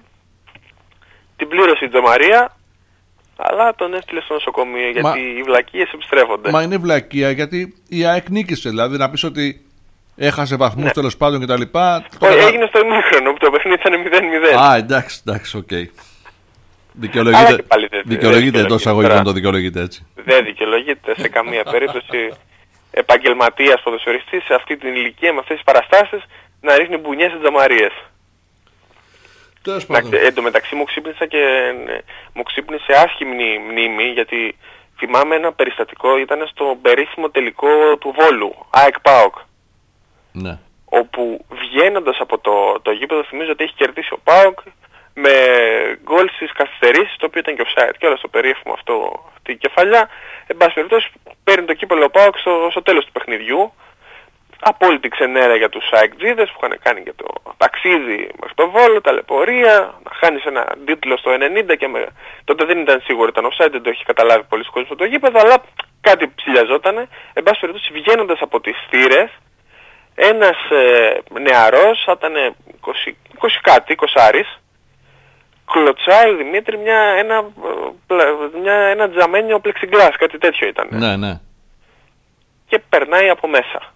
την πλήρωσε η Τζαμαρία, αλλά τον έστειλε στο νοσοκομείο γιατί Μα- οι βλακίες επιστρέφονται. Μα είναι βλακεία γιατί η ΑΕΚ νίκησε. Δηλαδή να πεις ότι έχασε βαθμούς Ναι. τέλος πάντων και τα λοιπά. Όχι, έγινε στο ημίχρονο που το παιχνίδι ήταν μηδέν μηδέν. Α, εντάξει, εντάξει, οκ. Αλλά Δικαιολογείται, και πάλι δεν- δικαιολογείται δεν εντός δικαιολογείται αγωγικών, τώρα. το δικαιολογείται έτσι. Δεν δικαιολογείται σε καμία περίπτωση επαγγελματίας ποδοσφαιριστής σε αυτή την ηλικία με αυτές τις παραστάσεις να ρίχνει μπουνιές σε τζαμαρίες. Τέλος πάντων. Εν τω μεταξύ μου ξύπνησα και μου ξύπνησε άσχημη μνήμη, γιατί θυμάμαι ένα περιστατικό, ήταν στο περίφημο τελικό του Βόλου, ΑΕΚ ΠΑΟΚ. Ναι. Όπου βγαίνοντας από το, το γήπεδο, θυμίζω ότι έχει κερδίσει ο ΠΑΟΚ με γκολ στις καθυστερήσεις, το οποίο ήταν και offside και όλα στο περίφημο αυτό, αυτή η κεφαλιά. Εν πάση περιπτώσει παίρνει το κύπελλο ο ΠΑΟΚ στο, στο τέλος του παιχνιδιού. Απόλυτη ξενέρα για τους ΑΕΚΤΖΙΔες που είχαν κάνει και το ταξίδι μέχρι το Βόλο, ταλαιπωρία, να χάνεις ένα τίτλο στο ενενήντα και με... τότε δεν ήταν σίγουρο, ήταν offside, δεν το έχει καταλάβει πολλοί κόσμος το γήπεδο, αλλά κάτι ψηλιαζότανε. Εν πάση περιπτώσει βγαίνοντας από τις θύρες, ένας ε, νεαρός, θα ήταν είκοσι, είκοσι κάτι, είκοσι, κλωτσάει Δημήτρη μια, ένα, μια, ένα τζαμένιο πλεξιγκλάς, κάτι τέτοιο ήταν. Ναι, ναι. Και περνάει από μέσα.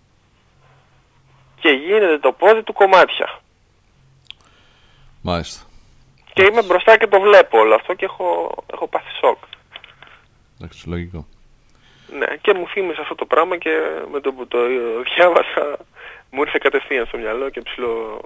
Και γίνεται το πόδι του κομμάτια. Μάλιστα. Και είμαι μπροστά και το βλέπω όλο αυτό και έχω, έχω πάθει σοκ. Εντάξει, λογικό. Ναι, και μου θύμισε αυτό το πράγμα και με το που το διάβασα μου ήρθε κατευθείαν στο μυαλό και ψηλό...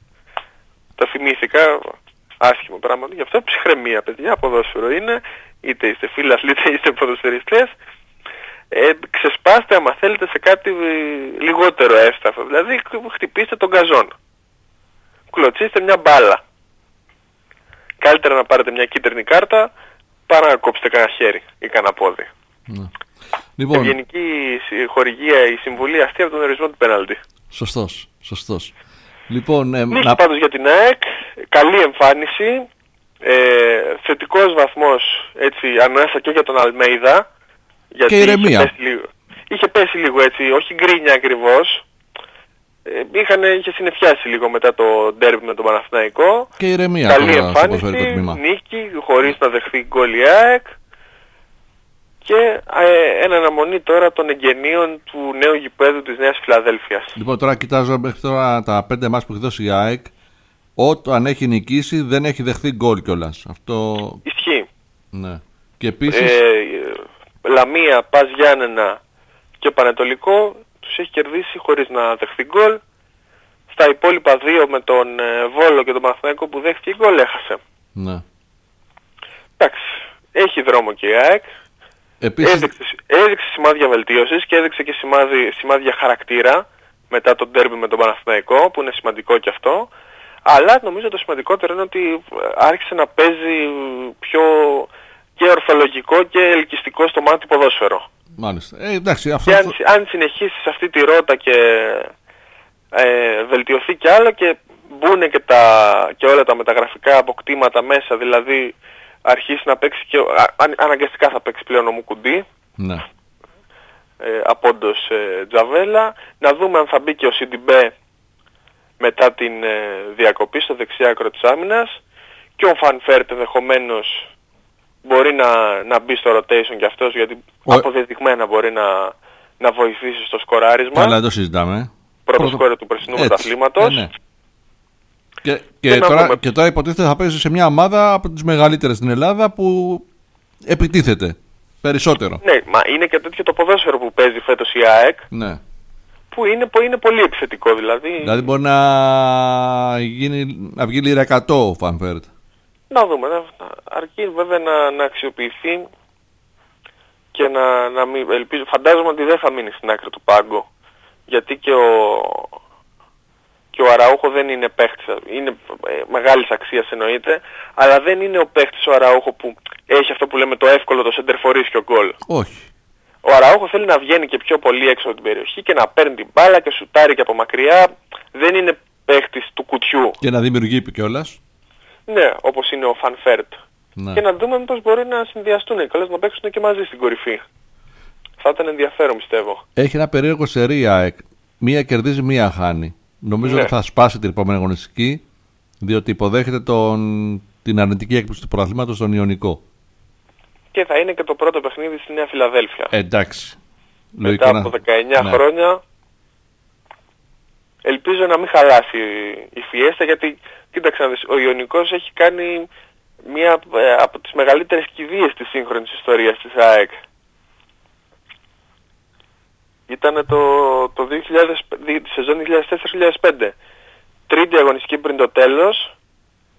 τα θυμήθηκα. Άσχημο πράγμα. Γι' αυτό ψυχραιμία, παιδιά, ποδόσφαιρο είναι, είτε είστε φίλαθλοι είτε είστε ποδοσφαιριστές. Ε, ξεσπάστε άμα θέλετε σε κάτι λιγότερο εύσταθο. Δηλαδή χτυπήστε τον καζόν. Κλωτσίστε μια μπάλα. Καλύτερα να πάρετε μια κίτρινη κάρτα παρά να κόψετε κανένα χέρι ή κανένα πόδι. Ναι. Λοιπόν, ευγενική χορηγία η συμβουλή αυτή από τον ορισμό του πέναλτι. Σωστός, σωστός. Λοιπόν, ε, Νίκη να... πάντως για την ΑΕΚ, καλή εμφάνιση, ε, θετικός βαθμός έτσι ανάσα και για τον Αλμέιδα. Γιατί και ηρεμία. Είχε πέσει λίγο, είχε πέσει λίγο έτσι, όχι γκρίνια ακριβώς. Ε, είχαν, είχε συνεφιάσει λίγο μετά το ντέρμπι με τον Παναθηναϊκό. Και ηρεμία. Καλή εμφάνιση, νίκη, χωρίς να δεχθεί γκολ η ΑΕΚ. Και ε, ένα αναμονή τώρα των εγγενείων του νέου γηπέδου της Νέας Φιλαδέλφειας. Λοιπόν, τώρα κοιτάζω μέχρι τώρα τα πέντε μάτς που έχει δώσει η ΑΕΚ. Όταν έχει νικήσει δεν έχει δεχθεί γκολ κιόλας. Αυτό... Ισχύει. Ναι. Και επίσης... Ε, Λαμία, Πας Γιάννενα και Πανετολικό τους έχει κερδίσει χωρίς να δεχθεί γκολ. Στα υπόλοιπα δύο με τον ε, Βόλο και τον Παναθηναϊκό που δέχτηκε γκολ έχασε. Ναι. Εντάξει, έχει δρόμο και η ΑΕΚ. Επίσης... Έδειξε, έδειξε σημάδια βελτίωσης και έδειξε και σημάδι, σημάδια χαρακτήρα μετά τον ντέρμπι με τον Παναθηναϊκό, που είναι σημαντικό και αυτό. Αλλά νομίζω το σημαντικότερο είναι ότι άρχισε να παίζει πιο και ορθολογικό και ελκυστικό στο μάτι ποδόσφαιρο. Μάλιστα. Ε, εντάξει, αυτό... Και αν, αν συνεχίσει σε αυτή τη ρότα και ε, βελτιωθεί κι άλλο και μπουν και, τα, και όλα τα μεταγραφικά αποκτήματα μέσα, δηλαδή αρχίσει να παίξει και α, αναγκαστικά θα παίξει πλέον ο Μουκουντή, ναι. ε, απόντος ε, Τζαβέλα, να δούμε αν θα μπει και ο Σιντιμπέ μετά την ε, διακοπή στο δεξιά άκρο της άμυνας, και ο Φανφέρτ ενδεχομένως μπορεί να, να μπει στο rotation κι αυτός, γιατί ο... αποδεδειγμένα μπορεί να, να βοηθήσει στο σκοράρισμα. Αλλά δεν το συζητάμε. Πρώτο Πρώτο... σκόρερ του περσινού πρωταθλήματος. Ε, ναι. Και, και, και, τώρα, δούμε... και τώρα υποτίθεται θα παίζει σε μια ομάδα από τις μεγαλύτερες στην Ελλάδα που επιτίθεται περισσότερο. Ναι, μα είναι και τέτοιο το ποδόσφαιρο που παίζει φέτος η ΑΕΚ. Ναι. Που είναι, που είναι πολύ επιθετικό δηλαδή. Δηλαδή μπορεί να, γίνει, να βγει λίρα εκατό ο Φανφέρτ. Να δούμε, να, αρκεί βέβαια να, να αξιοποιηθεί και να, να μην, ελπίζω, φαντάζομαι ότι δεν θα μείνει στην άκρη του πάγκο, γιατί και ο, και ο Αραούχο δεν είναι παίχτης, είναι ε, μεγάλης αξίας εννοείται, αλλά δεν είναι ο παίχτης ο Αραούχο που έχει αυτό που λέμε το εύκολο, το σεντερφορίς και ο γκολ. Όχι. Ο Αραούχο θέλει να βγαίνει και πιο πολύ έξω από την περιοχή και να παίρνει την μπάλα και σουτάρει και από μακριά, δεν είναι παίχτης του κουτιού. Και να δημιουργεί κιόλας. Ναι, όπως είναι ο Φανφέρτ. Ναι. Και να δούμε μήπως μπορεί να συνδυαστούν οι καλές να παίξουν και μαζί στην κορυφή. Θα ήταν ενδιαφέρον πιστεύω. Έχει ένα περίεργο σερί η ΑΕΚ. Μία κερδίζει, μία χάνει. Νομίζω ναι. ότι θα σπάσει την επόμενη αγωνιστική, διότι υποδέχεται τον... την αρνητική έκπληξη του πρωταθλήματος στον Ιωνικό. Και θα είναι και το πρώτο παιχνίδι στη Νέα Φιλαδέλφεια. Ε, εντάξει. Μετά από δεκαεννιά ναι. χρόνια. Ελπίζω να μην χαλάσει η Φιέστα, γιατί κοίταξε να δεις, ο Ιωνικός έχει κάνει μία ε, από τις μεγαλύτερες κηδείες της σύγχρονης ιστορίας της ΑΕΚ. Ήταν το, το δύο χιλιάδες, τη σεζόν δύο χιλιάδες τέσσερα δύο χιλιάδες πέντε. Τρίτη αγωνιστική πριν το τέλος,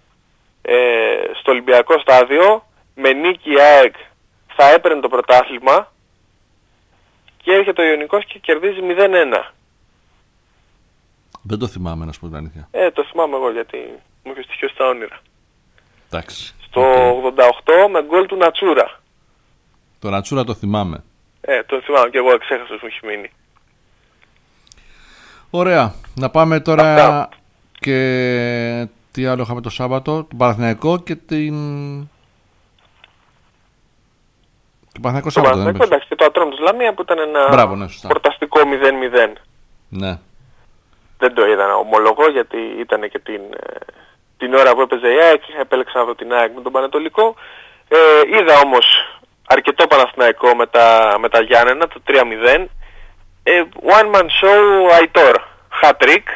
ε, στο Ολυμπιακό στάδιο, με νίκη η ΑΕΚ θα έπαιρνε το πρωτάθλημα και έρχεται ο Ιωνικός και κερδίζει μηδέν ένα. Δεν το θυμάμαι, να σου πω την αλήθεια. Ε, το θυμάμαι εγώ γιατί μου είχε στοιχειώσει τα όνειρα. Εντάξει. Στο Okay. ογδόντα οκτώ με γκολ του Νατσούρα. Το Νατσούρα το θυμάμαι. Ε, το θυμάμαι και εγώ, ξέχασα μου έχει μείνει. Ωραία. Να πάμε τώρα Αυτά. και τι άλλο είχαμε το Σάββατο. Τον Παναθηναϊκό και την... Το Παναθηναϊκό Το Σάββατο. Παναθηναϊκό, εντάξει, και το Ατρόμητος Λαμία που ήταν ένα Μπράβο, ναι, σωστά. πορταστικό μηδέν μηδέν. Ναι. Δεν το είδα να ομολογώ γιατί ήταν και την, την ώρα που έπαιζε η ΑΕΚ, επέλεξα να δω την ΑΕΚ με τον Πανετολικό. Ε, είδα όμως αρκετό Παναθηναϊκό με τα, με τα Γιάννενα, το τρία μηδέν. Ε, one man show Aitor, hat-trick,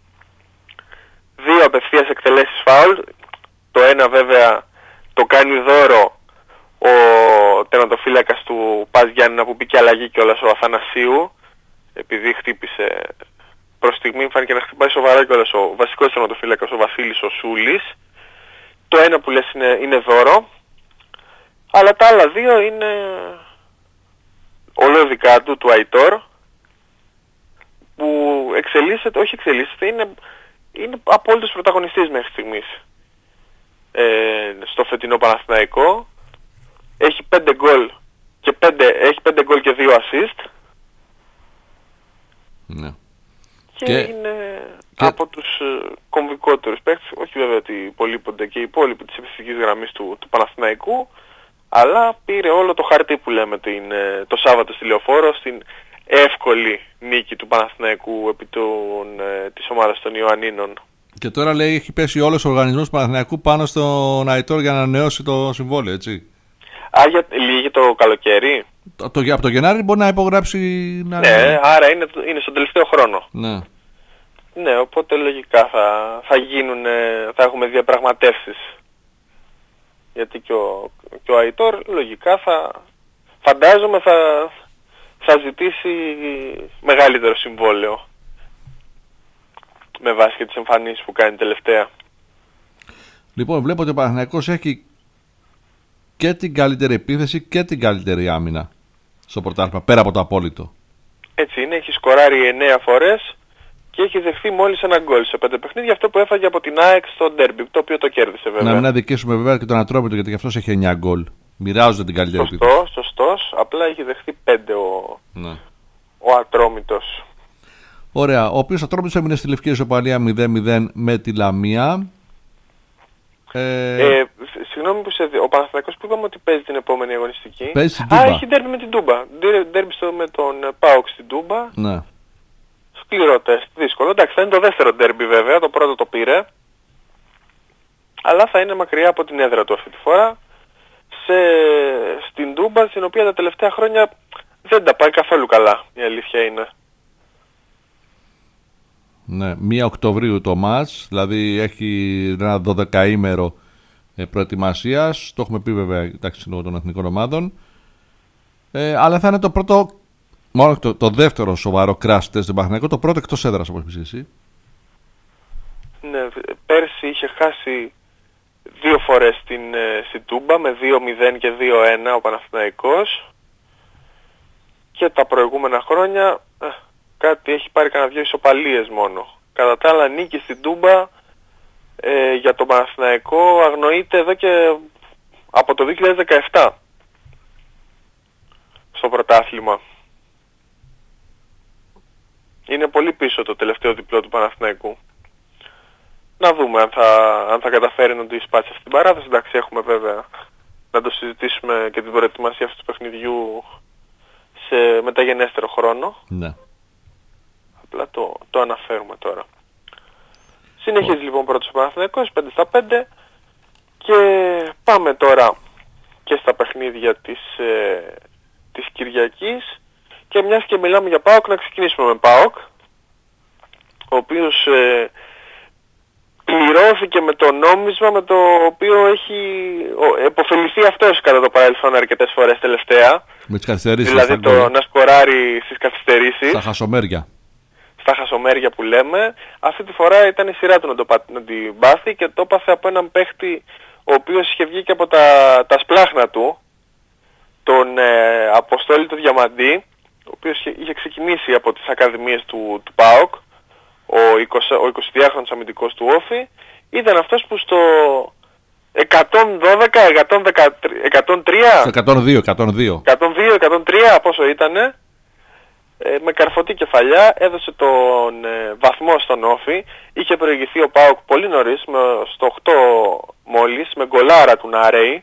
δύο απευθείας εκτελέσεις φάουλ, το ένα βέβαια το κάνει δώρο ο τερματοφύλακας του Πας Γιάννενα που μπήκε αλλαγή κιόλας ο Αθανασίου, επειδή χτύπησε προς στιγμή, φάνηκε να χτυπάει σοβαρά κιόλας ο βασικός τερματοφύλακας ο Βασίλης ο Σούλης. Το ένα που λες είναι, είναι δώρο, αλλά τα άλλα δύο είναι ολόδικα του του Aitor, που εξελίσσεται, όχι εξελίσσεται, είναι, είναι απόλυτος πρωταγωνιστής μέχρι στιγμής ε, στο φετινό Παναθηναϊκό. Έχει πέντε γκολ και πέντε, έχει πέντε γκολ και δύο assist. Ναι. Και, Και- είναι και- από τους ε, κομβικότερους παίκτες, όχι βέβαια ότι υπολείπονται και οι υπόλοιποι της επιστημικής γραμμής του, του Παναθηναϊκού, αλλά πήρε όλο το χαρτί που λέμε την, ε, το Σάββατο στη Λεωφόρο, στην εύκολη νίκη του Παναθηναϊκού επί των, ε, της ομάδας των Ιωαννίνων. Και τώρα λέει έχει πέσει όλος ο οργανισμός του Παναθηναϊκού πάνω στον Aitor για να ανανεώσει το συμβόλαιο, έτσι. Α, για, λύγει το καλοκαίρι. Το, το, από το Γενάρη μπορεί να υπογράψει... Να... Ναι, άρα είναι, είναι στον τελευταίο χρόνο. Ναι. Ναι, οπότε λογικά θα, θα γίνουν, ε, θα έχουμε διαπραγματεύσεις. Γιατί και ο, και ο Aitor λογικά θα, φαντάζομαι θα, θα ζητήσει μεγαλύτερο συμβόλαιο με βάση και τις εμφανίσεις που κάνει τελευταία. Λοιπόν, βλέπω ότι ο Παναθηναϊκός έχει και την καλύτερη επίθεση και την καλύτερη άμυνα στο πρωτάθλημα, πέρα από το απόλυτο. Έτσι είναι, έχει σκοράρει εννέα φορές και έχει δεχθεί μόλις ένα γκολ σε πέντε παιχνίδια, αυτό που έφαγε από την ΑΕΚ στο ντέρμπι, το οποίο το κέρδισε βέβαια. Να μην αδικήσουμε βέβαια και τον Ατρόμητο, γιατί και αυτός έχει εννέα γκολ. Μοιράζονται την καλύτερη επίθεση. Σωστός, σωστός, απλά έχει δεχθεί πέντε ο, Ναι. ο Ατρόμητος. Ωραία. Ο οποίος Ατρόμητος έμεινε στη Λευκή Ισοπαλία μηδέν μηδέν με τη Λαμία. Ε, Ε, σ- συγγνώμη που σε δει- ο Παναθηναϊκός που είπαμε ότι παίζει την επόμενη αγωνιστική. Παίζει στην Α, Τούμπα. έχει ντέρμπι με την Τούμπα. Ντε- Ντέρμπι στο- με τον ε, ΠΑΟΚ στην Τούμπα. ναι. Σκληρό τεστ, δύσκολο. Εντάξει, θα είναι το δεύτερο ντέρμπι βέβαια, το πρώτο το πήρε. Αλλά θα είναι μακριά από την έδρα του αυτή τη φορά. Σε, στην Τούμπα, στην οποία τα τελευταία χρόνια δεν τα πάει καθόλου καλά, η αλήθεια είναι. Ναι, μία Οκτωβρίου το μάτς, δηλαδή έχει ένα δωδεκαήμερο ε, προετοιμασίας. Το έχουμε πει βέβαια, εντάξει, λόγω των εθνικών ομάδων. Ε, αλλά θα είναι το πρώτο, μόνο το, το δεύτερο σοβαρό crash test στον Παναθηναϊκό, το πρώτο εκτός έδρας, όπως είπες εσύ. Ναι, πέρσι είχε χάσει δύο φορές στην, ε, στην Τούμπα με δύο μηδέν και δύο ένα ο Παναθηναϊκός. Και τα προηγούμενα χρόνια ε, κάτι έχει πάρει κανένα δυο ισοπαλίες μόνο. Κατά τα άλλα νίκη στην Τούμπα ε, για τον Παναθηναϊκό αγνοείται εδώ και από το δύο χιλιάδες δεκαεπτά στο πρωτάθλημα. Είναι πολύ πίσω το τελευταίο διπλό του Παναθηναϊκού. Να δούμε αν θα, αν θα καταφέρει να το εισπάσει αυτή την παράδοση. Εντάξει, έχουμε βέβαια να το συζητήσουμε και την προετοιμασία αυτού του παιχνιδιού σε μεταγενέστερο χρόνο. Ναι. Απλά το, το αναφέρουμε τώρα. Συνεχίζει λοιπόν πρώτος ο Παναθηναϊκός, πέντε στα πέντε. Και πάμε τώρα και στα παιχνίδια της, ε, της Κυριακής. Και μιας και μιλάμε για ΠΑΟΚ, να ξεκινήσουμε με ΠΑΟΚ, ο οποίος ε, πληρώθηκε με το νόμισμα με το οποίο έχει επωφεληθεί αυτός κατά το παρελθόν αρκετές φορές τελευταία. Με τις καθυστερήσεις. Δηλαδή το να σκοράρει στις καθυστερήσεις. Στα χασομέρια. στα χασομέρια που λέμε. Αυτή τη φορά ήταν η σειρά του να, το, να την πάθει και το έπαθε από έναν παίχτη ο οποίος είχε βγει και από τα, τα σπλάχνα του, τον ε, Αποστόλη του Διαμαντή, ο οποίος είχε, είχε ξεκινήσει από τις ακαδημίες του, του ΠΑΟΚ, ο, είκοσι, ο εικοσιδυάχρονος αμυντικός του Όφη. Ήταν αυτός που στο εκατόν δώδεκα, εκατόν τρία, εκατόν δύο, εκατόν δύο. εκατόν δύο, εκατόν τρία, πόσο ήτανε, ε, με καρφωτή κεφαλιά έδωσε τον ε, βαθμό στον Όφη. Είχε προηγηθεί ο ΠΑΟΚ πολύ νωρίς, με, στο οκτώ μόλις, με γκολάρα του Ναρέη,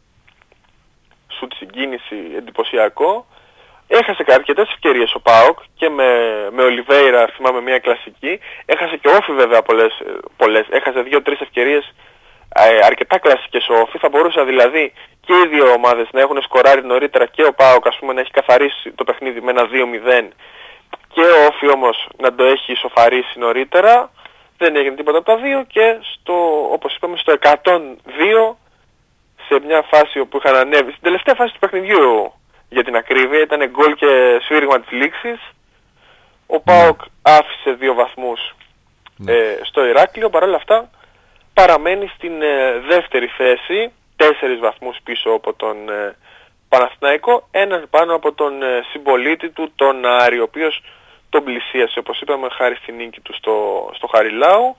σουτ συγκίνηση εντυπωσιακό. Έχασε αρκετές ευκαιρίες ο ΠΑΟΚ και με, με Ολιβέιρα, θυμάμαι μια κλασική. Έχασε και ο Όφη βέβαια πολλές, πολλές. Έχασε δύο-τρεις ευκαιρίες ε, αρκετά κλασικές ο Όφη. Θα μπορούσε δηλαδή και οι δύο ομάδες να έχουν σκοράρει νωρίτερα και ο ΠΑΟΚ, ας πούμε, να έχει καθαρίσει το παιχνίδι με ένα δύο μηδέν και ο Όφη όμως να το έχει ισοφαρίσει νωρίτερα. Δεν έγινε τίποτα από τα δύο και στο, όπως είπαμε, στο εκατόν δύο, σε μια φάση όπου είχαν ανέβει, στην τελευταία φάση του παιχνιδιού για την ακρίβεια, ήταν γκολ και σφύριγμα της λήξης, ο ΠΑΟΚ άφησε δύο βαθμούς ε, στο Ηράκλειο. Παρ' όλα αυτά παραμένει στην ε, δεύτερη θέση, τέσσερις βαθμούς πίσω από τον ε, Παναθηναϊκό, έναν πάνω από τον ε, συμπολίτη του, τον Άρη, ο οποίος τον πλησίασε, όπως είπαμε, χάρη στη νίκη του στο, στο Χαριλάου.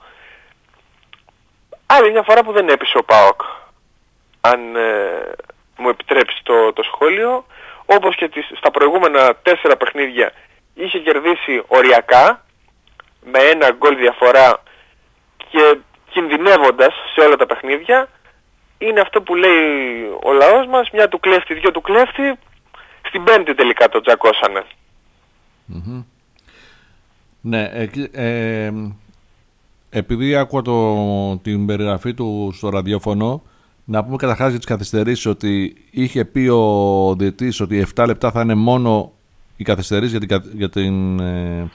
Άλλη μια φορά που δεν έπεισε ο ΠΑΟΚ, αν ε, μου επιτρέψει το, το σχόλιο. Όπως και τις, στα προηγούμενα τέσσερα παιχνίδια είχε κερδίσει οριακά, με ένα γκολ διαφορά και κινδυνεύοντας σε όλα τα παιχνίδια. Είναι αυτό που λέει ο λαός μας, μια του κλέφτη, δυο του κλέφτη, στην πέμπτη τελικά το τζακώσανε. Mm-hmm. Ναι, ε, ε, επειδή άκουα το, την περιγραφή του στο ραδιόφωνο, να πούμε καταρχάς για τις καθυστερήσεις ότι είχε πει ο διαιτής ότι επτά λεπτά θα είναι μόνο οι καθυστερήσεις για την, για την, ε,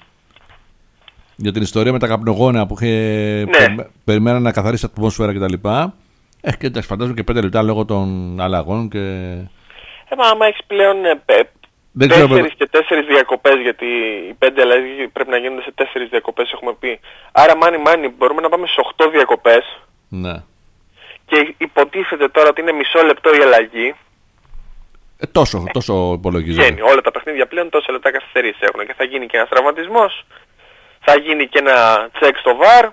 για την ιστορία με τα καπνογόνα που είχε ναι. πε, περιμένει να καθαρίσει την ατμόσφαιρα κτλ. Ε, και εντάξει, φαντάζομαι και πέντε λεπτά λόγω των αλλαγών και... Ε, μα άμα έχεις πλέον ε, δεν τέσσερις ξέρω... και τέσσερις διακοπές, γιατί οι πέντε αλλαγές πρέπει να γίνονται σε τέσσερις διακοπές έχουμε πει. Άρα μάνι μάνι μπορούμε να πάμε σε οκτώ διακοπές. Ναι. Και υποτίθεται τώρα ότι είναι μισό λεπτό η αλλαγή. Ε, τόσο, τόσο υπολογίζω. Γίνει. Όλα τα παιχνίδια πλέον τόσα λεπτά καθυστερήσεις έχουν. Και θα γίνει και ένας τραυματισμός. Θα γίνει και ένα τσεκ στο βαρ.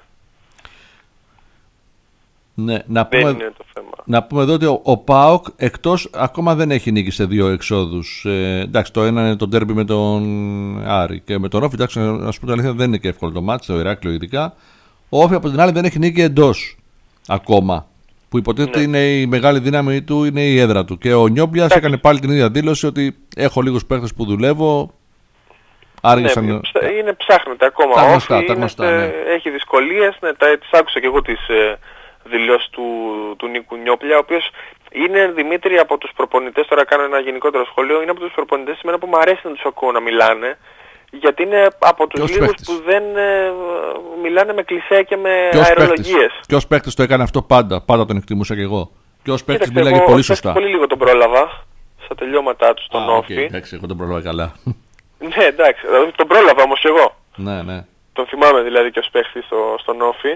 Ναι, να δεν πούμε, είναι το θέμα. Να πούμε εδώ ότι ο, ο ΠΑΟΚ εκτός ακόμα δεν έχει νίκη σε δύο εξόδους. Ε, εντάξει, το ένα είναι το ντέρμπι με τον Άρη και με τον Όφη. Εντάξει, να σου πω την αλήθεια, δεν είναι και εύκολο το μάτι, το Ηράκλειο ειδικά. Ο Όφη από την άλλη δεν έχει νίκη εντός ακόμα. Που υποτίθεται ναι. είναι η μεγάλη δύναμη του, είναι η έδρα του. Και ο Νιόμπλιας έκανε πάλι την ίδια δήλωση ότι έχω λίγους παίχτες που δουλεύω. Άργησαν... Ναι, είναι ψάχνεται ακόμα. Τα γνωστά, Όφη, τα γνωστά, είναι, ναι. έχει δυσκολίες. Ναι, τα, τις άκουσα και εγώ τις ε, δηλώσεις του, του Νίκου Νιόπλια, ο οποίος είναι, Δημήτρη, από τους προπονητές, τώρα κάνω ένα γενικότερο σχόλιο, είναι από τους προπονητές σήμερα που μου αρέσει να τους ακούω να μιλάνε. Γιατί είναι από τους λίγους που δεν ε, μιλάνε με κλισέ και με αερολογίες. Ποιος παίκτης το έκανε αυτό πάντα, πάντα τον εκτιμούσα και εγώ. Ποιος παίκτης μιλάγε πολύ σωστά. Πολύ λίγο τον πρόλαβα στα τελειώματά του στον Όφη. Okay, εντάξει, εγώ τον πρόλαβα καλά. Ναι, εντάξει, τον πρόλαβα όμως και εγώ. Ναι, ναι. Τον θυμάμαι δηλαδή και ως παίκτης στο, στον Όφη.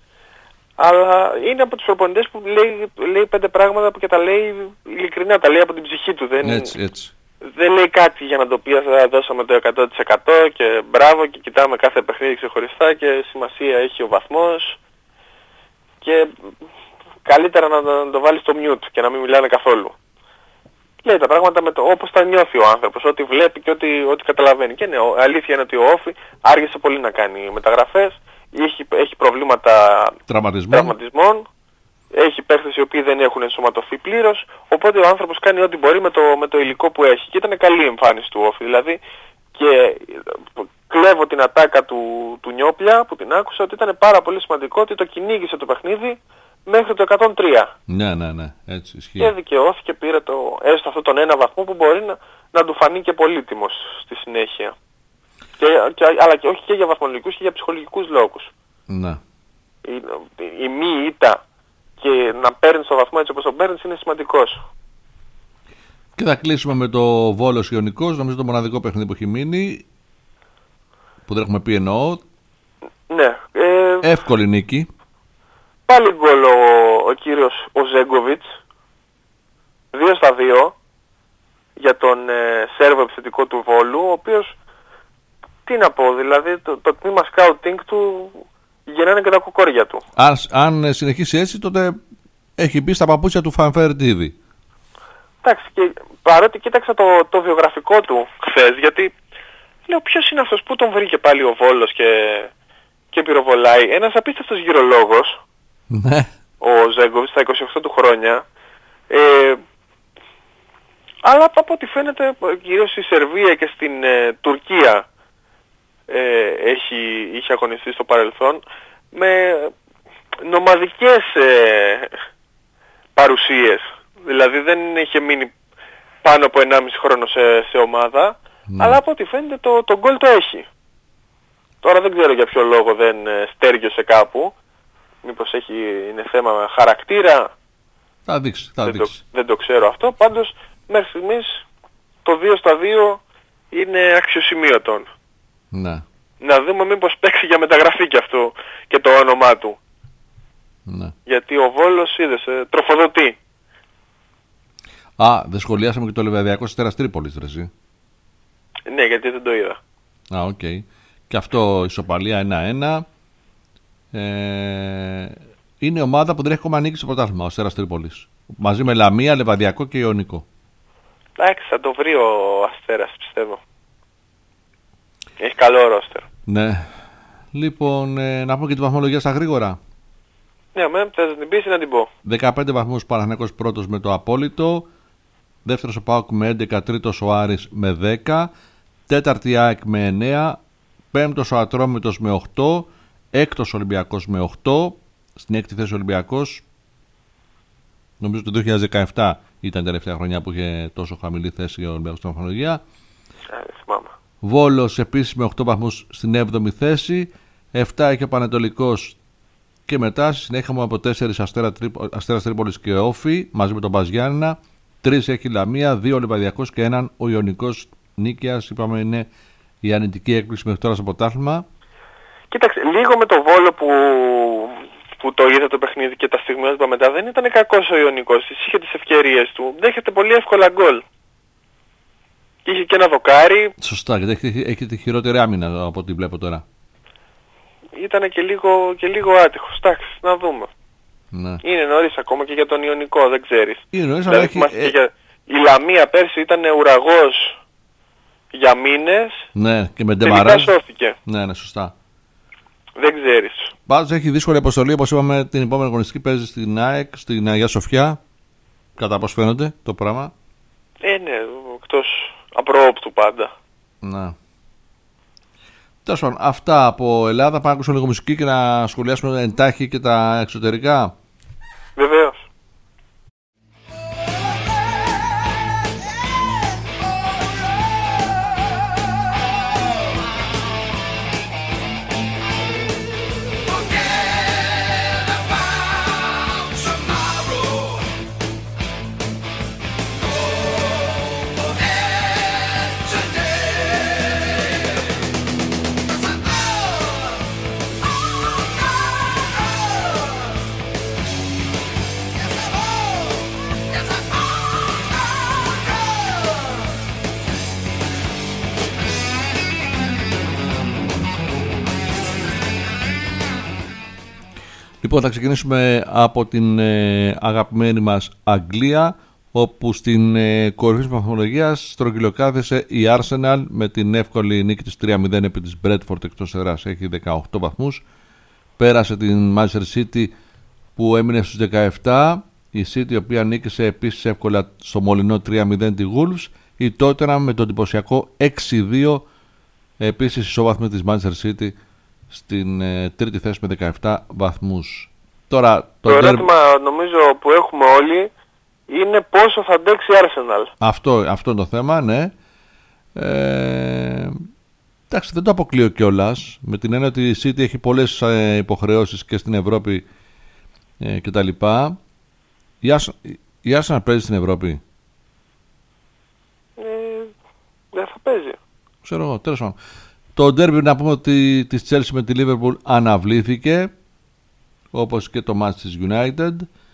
Αλλά είναι από τους προπονητές που λέει, λέει πέντε πράγματα που και τα λέει ειλικρινά, τα λέει από την ψυχή του. Δεν... Έτσι, έτσι. Δεν λέει κάτι για να το πει θα δώσαμε το εκατό τοις εκατό και μπράβο και κοιτάμε κάθε παιχνίδι ξεχωριστά και σημασία έχει ο βαθμός και καλύτερα να το, να το βάλει στο mute και να μην μιλάνε καθόλου. Λέει τα πράγματα με το, όπως τα νιώθει ο άνθρωπος, ό,τι βλέπει και ό,τι, ό,τι καταλαβαίνει. Και ναι, αλήθεια είναι ότι ο Όφη άργησε πολύ να κάνει μεταγραφές, έχει, έχει προβλήματα τραυματισμών. τραυματισμών. Έχει παίχτες οι οποίοι δεν έχουν ενσωματωθεί πλήρως, οπότε ο άνθρωπος κάνει ό,τι μπορεί με το, με το υλικό που έχει. Και ήταν καλή η εμφάνιση του Όφη, δηλαδή, και κλέβω την ατάκα του, του Νιόπλια που την άκουσα, ότι ήταν πάρα πολύ σημαντικό ότι το κυνήγησε το παιχνίδι μέχρι το εκατόν τρία. Ναι, ναι, ναι, έτσι ισχύει. Και δικαιώθηκε, πήρε το, έστω αυτόν τον ένα βαθμό που μπορεί να, να του φανεί και πολύτιμος στη συνέχεια. Και, και, αλλά και όχι και για βαθμολογικούς και για ψυχολογικούς λόγους. Ναι. Η, η, η μη ήττα και να παίρνεις το βαθμό έτσι όπως το παίρνεις είναι σημαντικός. Και θα κλείσουμε με το Βόλος Ιωνικός, νομίζω το μοναδικό παιχνίδι που έχει μείνει, που δεν έχουμε πει εννοώ. Ναι. Ε, Εύκολη νίκη. Πάλι γκολ ο, ο κύριος ο Ζέγκοβιτς. δύο στα δύο για τον ε, Σέρβο επιθετικό του Βόλου, ο οποίος, τι να πω, δηλαδή το, το τμήμα σκάουτινγκ του γεννάνε και τα κοκόρια του. Αν, αν συνεχίσει έτσι, τότε έχει μπει στα παπούτσια του Φανφέρντ ήδη. Εντάξει, και παρότι κοίταξα το, το βιογραφικό του χθες, γιατί λέω ποιος είναι αυτός που τον βρήκε πάλι ο Βόλος και, και πυροβολάει. Ένας απίστευτος γυρολόγος, Ναι. ο Ζέγκοβιτς, στα είκοσι οκτώ του χρόνια, ε, αλλά από ό,τι φαίνεται κυρίως στη Σερβία και στην ε, Τουρκία ε, έχει, είχε αγωνιστεί στο παρελθόν με νομαδικές ε, παρουσίες. Δηλαδή δεν είχε μείνει πάνω από ενάμιση χρόνο σε, σε ομάδα, Ναι. αλλά από ό,τι φαίνεται το, το γκολ το έχει. Τώρα δεν ξέρω για ποιο λόγο δεν ε, στέργιωσε κάπου. Μήπως έχει, είναι θέμα χαρακτήρα. Θα δείξει, θα δεν, το, δείξει. δεν το ξέρω αυτό. Πάντως μέχρι στιγμής το δύο στα δύο είναι αξιοσημείωτον. Ναι. Να δούμε μήπως παίξει για μεταγραφή και αυτό και το όνομά του. Ναι. Γιατί ο Βόλος είδες, ε, τροφοδοτεί. Α, δεν σχολιάσαμε και το Λεβαδιακό Αστέρας Τρίπολης, ρε εσύ. Ναι, γιατί δεν το είδα. Α, οκ. Okay. Και αυτό ισοπαλία ένα ένα. Ε, είναι η ομάδα που δεν έχει ακόμα νίκη στο πρωτάθλημα, ο Αστέρας Τρίπολης. Μαζί με Λαμία, Λεβαδιακό και Ιωνικό. Εντάξει, θα το βρει ο Αστέρας, πιστεύω. Έχει καλό ρόστερ. Ναι. Λοιπόν, ε, να πούμε και τη βαθμολογία στα γρήγορα. Ναι, με, θες να την πεις ή να την πω. δεκαπέντε βαθμούς Παναθηναϊκός πρώτος με το απόλυτο. Δεύτερος ο ΠΑΟΚ με έντεκα, τρίτος ο Άρης με δέκα. Τέταρτη ΑΕΚ με εννέα. Πέμπτος ο Ατρόμητος με οκτώ. Έκτος ο Ολυμπιακός με οκτώ. Στην έκτη θέση ο Ολυμπιακός. Νομίζω το δύο χιλιάδες δεκαεπτά ήταν η τελευταία χρονιά που είχε τόσο χαμηλή θέση ο Ολυμπιακός στην βαθμολογία. Α, δεν θυμάμαι. Βόλος επίσης με οκτώ βαθμούς στην έβδομη θέση. επτά έχει ο Πανετολικός. Και μετά στη συνέχεια μου από τέσσερις Αστέρα, Αστέρας Τρίπολης και Όφη μαζί με τον Μπας Γιάννηνα. τρεις έχει Λαμία, δύο Λιβαδιακός και έναν ο Ιωνικός Νίκαιας. Είπαμε είναι η αρνητική έκπληξη μέχρι τώρα στο πρωτάθλημα. Κοίταξε, λίγο με το Βόλο που, που το είδα το παιχνίδι και τα στιγμιότυπα μετά δεν ήταν κακός ο Ιωνικός. Είχε τις ευκαιρίες του. Δέχεται πολύ εύκολα γκολ. Και είχε και ένα δοκάρι. Σωστά, γιατί έχει, έχει τη χειρότερη άμυνα από ό,τι βλέπω τώρα. Ήταν και λίγο, και λίγο άτυχος. Εντάξει, να δούμε. Ναι. Είναι νωρίς ακόμα και για τον Ιωνικό, δεν ξέρεις. Είναι νωρίς, Δηλαδή, αλλά έχει... θυμάστε Ε... και για... Η Λαμία πέρσι ήταν ουραγός για μήνες. Ναι, και με τελικά Ντεμαράζ. σώθηκε. Ναι, ναι, σωστά. Δεν ξέρεις. Πάντως έχει δύσκολη αποστολή, όπως είπαμε, την επόμενη αγωνιστική παίζει στην ΑΕΚ, στην Αγία Σοφιά. Κατά πώς φαίνονται το πράγμα. Ε, ναι, εκτός απρόοπτου πάντα. Ναι. Τέλος πάντων, αυτά από Ελλάδα. Πάμε να ακούσουμε λίγο μουσική και να σχολιάσουμε εντάχει και τα εξωτερικά. Βεβαίως. Λοιπόν, θα ξεκινήσουμε από την ε, αγαπημένη μας Αγγλία, όπου στην ε, κορυφή της βαθμολογίας στρογγυλοκάθεσε η Arsenal με την εύκολη νίκη της τρία μηδέν επί της Bradford εκτός έδρας. Έχει δεκαοκτώ βαθμούς. Πέρασε την Manchester City που έμεινε στους δεκαεπτά. Η City η οποία νίκησε επίσης εύκολα στο Μολυνό τρία μηδέν τη Wolves. Η Tottenham με το εντυπωσιακό έξι δύο επίσης ισοβάθμιση της Manchester City στην ε, τρίτη θέση με δεκαεπτά βαθμούς. Τώρα, το το ερώτημα νομίζω που έχουμε όλοι είναι πόσο θα αντέξει η Arsenal. Αυτό, αυτό είναι το θέμα, ναι. Ε, εντάξει, δεν το αποκλείω κιόλας. Με την έννοια ότι η City έχει πολλές ε, υποχρεώσεις και στην Ευρώπη ε, κτλ. Η, Ars, η Arsenal παίζει στην Ευρώπη. Ε, δεν θα παίζει. Ξέρω εγώ, τέλος πάντων. Το ντέρμπι να πούμε ότι της Chelsea με τη Liverpool αναβλήθηκε, όπως και το match της United.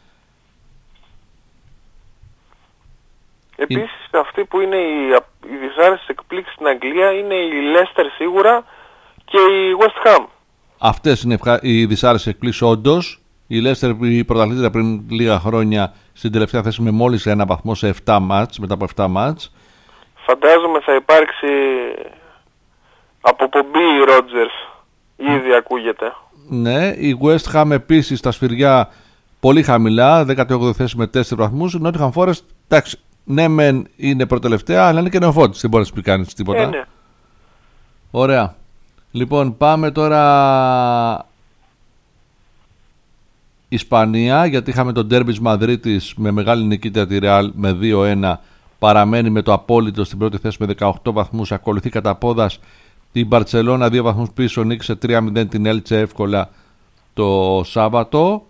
Επίσης η... αυτή που είναι η, η δυσάρεστη εκπλήξη στην Αγγλία είναι η Leicester σίγουρα και η West Ham. Αυτές είναι οι δυσάρεστες εκπλήξεις όντως. Η Leicester, η πρωταθλήτρια πριν λίγα χρόνια, στην τελευταία θέση με μόλις ένα βαθμό σε επτά μάτς, μετά από επτά μάτς. Φαντάζομαι θα υπάρξει αποπομπή η Rodgers, ήδη ακούγεται. Ναι, η West Ham επίσης στα σφυριά πολύ χαμηλά, δέκατη όγδοη θέση με τέσσερις βαθμούς. Η Nottingham Forest, εντάξει, ναι μεν είναι προτελευταία, αλλά είναι και νεοφώτης, δεν μπορεί να σου πει κανείς τίποτα. Ε, ναι. Ωραία. Λοιπόν, πάμε τώρα Ισπανία, γιατί είχαμε τον ντέρμπι της Μαδρίτης με μεγάλη νικήτρια τη Real με δύο ένα. Παραμένει με το απόλυτο στην πρώτη θέση με δεκαοκτώ βαθμούς. Ακολουθεί κατά πόδας την Μπαρτσελώνα, δύο βαθμούς πίσω, νίκησε τρία μηδέν την Έλτσε εύκολα το Σάββατο.